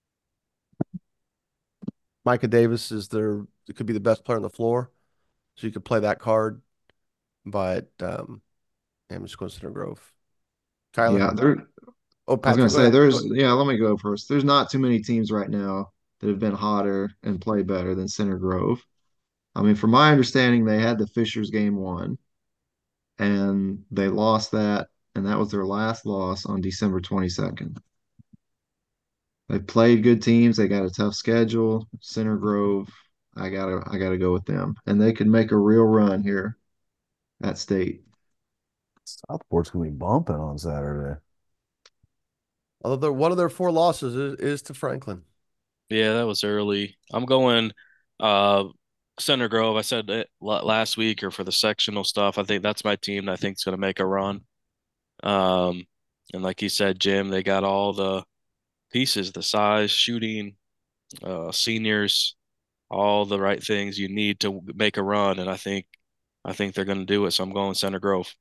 Micah Davis it could be the best player on the floor. So you could play that card. But I'm just going to Center Grove. Tyler? Yeah, there Oh, I was gonna Patrick, go say ahead. let me go first. There's not too many teams right now that have been hotter and play better than Center Grove. I mean, from my understanding, they had the Fishers game one and they lost that, and that was their last loss on December 22nd. They played good teams. They got a tough schedule. Center Grove, I gotta go with them, and they could make a real run here at state. Southport's gonna be bumping on Saturday. Although one of their four losses is to Franklin. Yeah, that was early. I'm going uh Center Grove. I said it last week or for the sectional stuff. I think that's my team that I think is going to make a run. Um, and like you said, Jim, they got all the pieces, the size, shooting, seniors, all the right things you need to make a run. And I think they're going to do it. So I'm going Center Grove.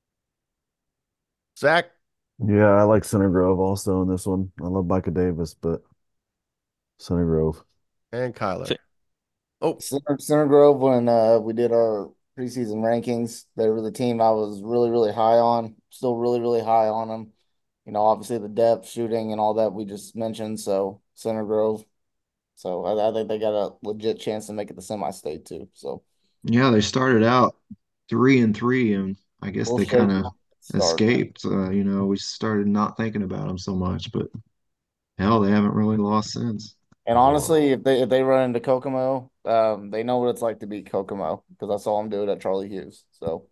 Zach Yeah, I like Center Grove also in this one. I love Micah Davis, but Center Grove. and I Kyler. think Oh, Center Grove, when we did our preseason rankings, they were the team I was really, really high on. Still really, really high on them. Obviously the depth, shooting, and all that we just mentioned. So Center Grove. So I think they got a legit chance to make it the semi-state too. So Yeah, they started out 3-3, and I guess we'll they shake kind of start. escaped. We started not thinking about them so much, but hell, they haven't really lost since. And honestly, if they run into Kokomo, they know what it's like to beat Kokomo because I saw them do it at Charlie Hughes. So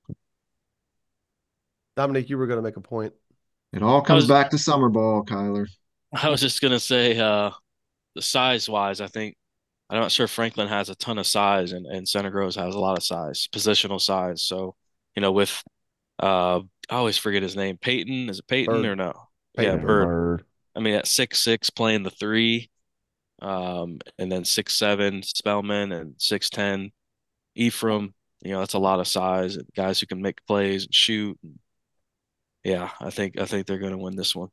Dominic, you were going to make a point. It all I comes was back to summer ball, Kyler. I was just gonna say the size wise, I think I'm not sure Franklin has a ton of size and Center Grove has a lot of size, positional size. So, with I always forget his name. Peyton, is it Peyton or Bird, no? Yeah, Peyton Bird. Bird. Bird. I mean at 6'6" playing the three, and then 6'7" Spellman and 6'10" Ephraim. That's a lot of size and guys who can make plays and shoot. Yeah, I think they're gonna win this one.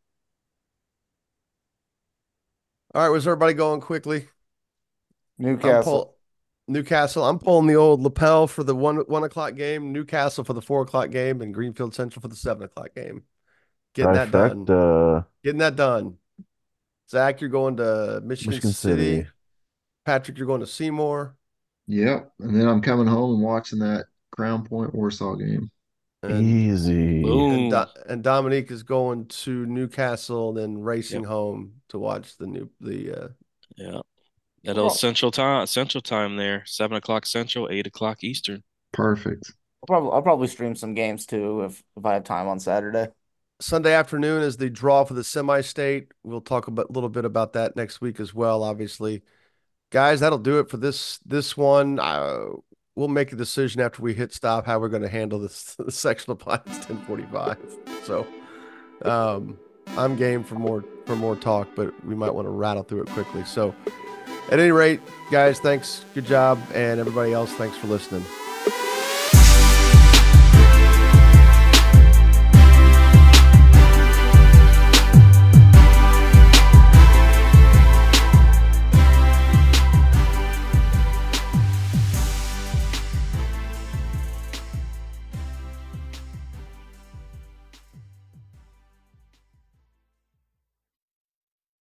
All right, was everybody going quickly? I'm Newcastle. pull. Newcastle. I'm pulling the old lapel for the 1 o'clock game, Newcastle for the 4 o'clock game, and Greenfield Central for the 7 o'clock game. Getting that done. Trifecta. Getting that done. Zach, you're going to Michigan Michigan City. City. Patrick, you're going to Seymour. Yep. And then I'm coming home and watching that Crown Point Warsaw game. And, Easy. Boom. and Dominique is going to Newcastle, then racing home to watch Yeah. At old Central Time there, 7 o'clock Central, 8 o'clock Eastern. Perfect. I'll probably stream some games too if I have time on Saturday. Sunday afternoon is the draw for the semi-state. We'll talk a little bit about that next week as well, obviously. Guys, that'll do it for this one. We'll make a decision after we hit stop how we're going to handle this sectional podcast 10:45. So I'm game for more talk, but we might want to rattle through it quickly. So at any rate, guys, thanks. Good job. And everybody else, thanks for listening.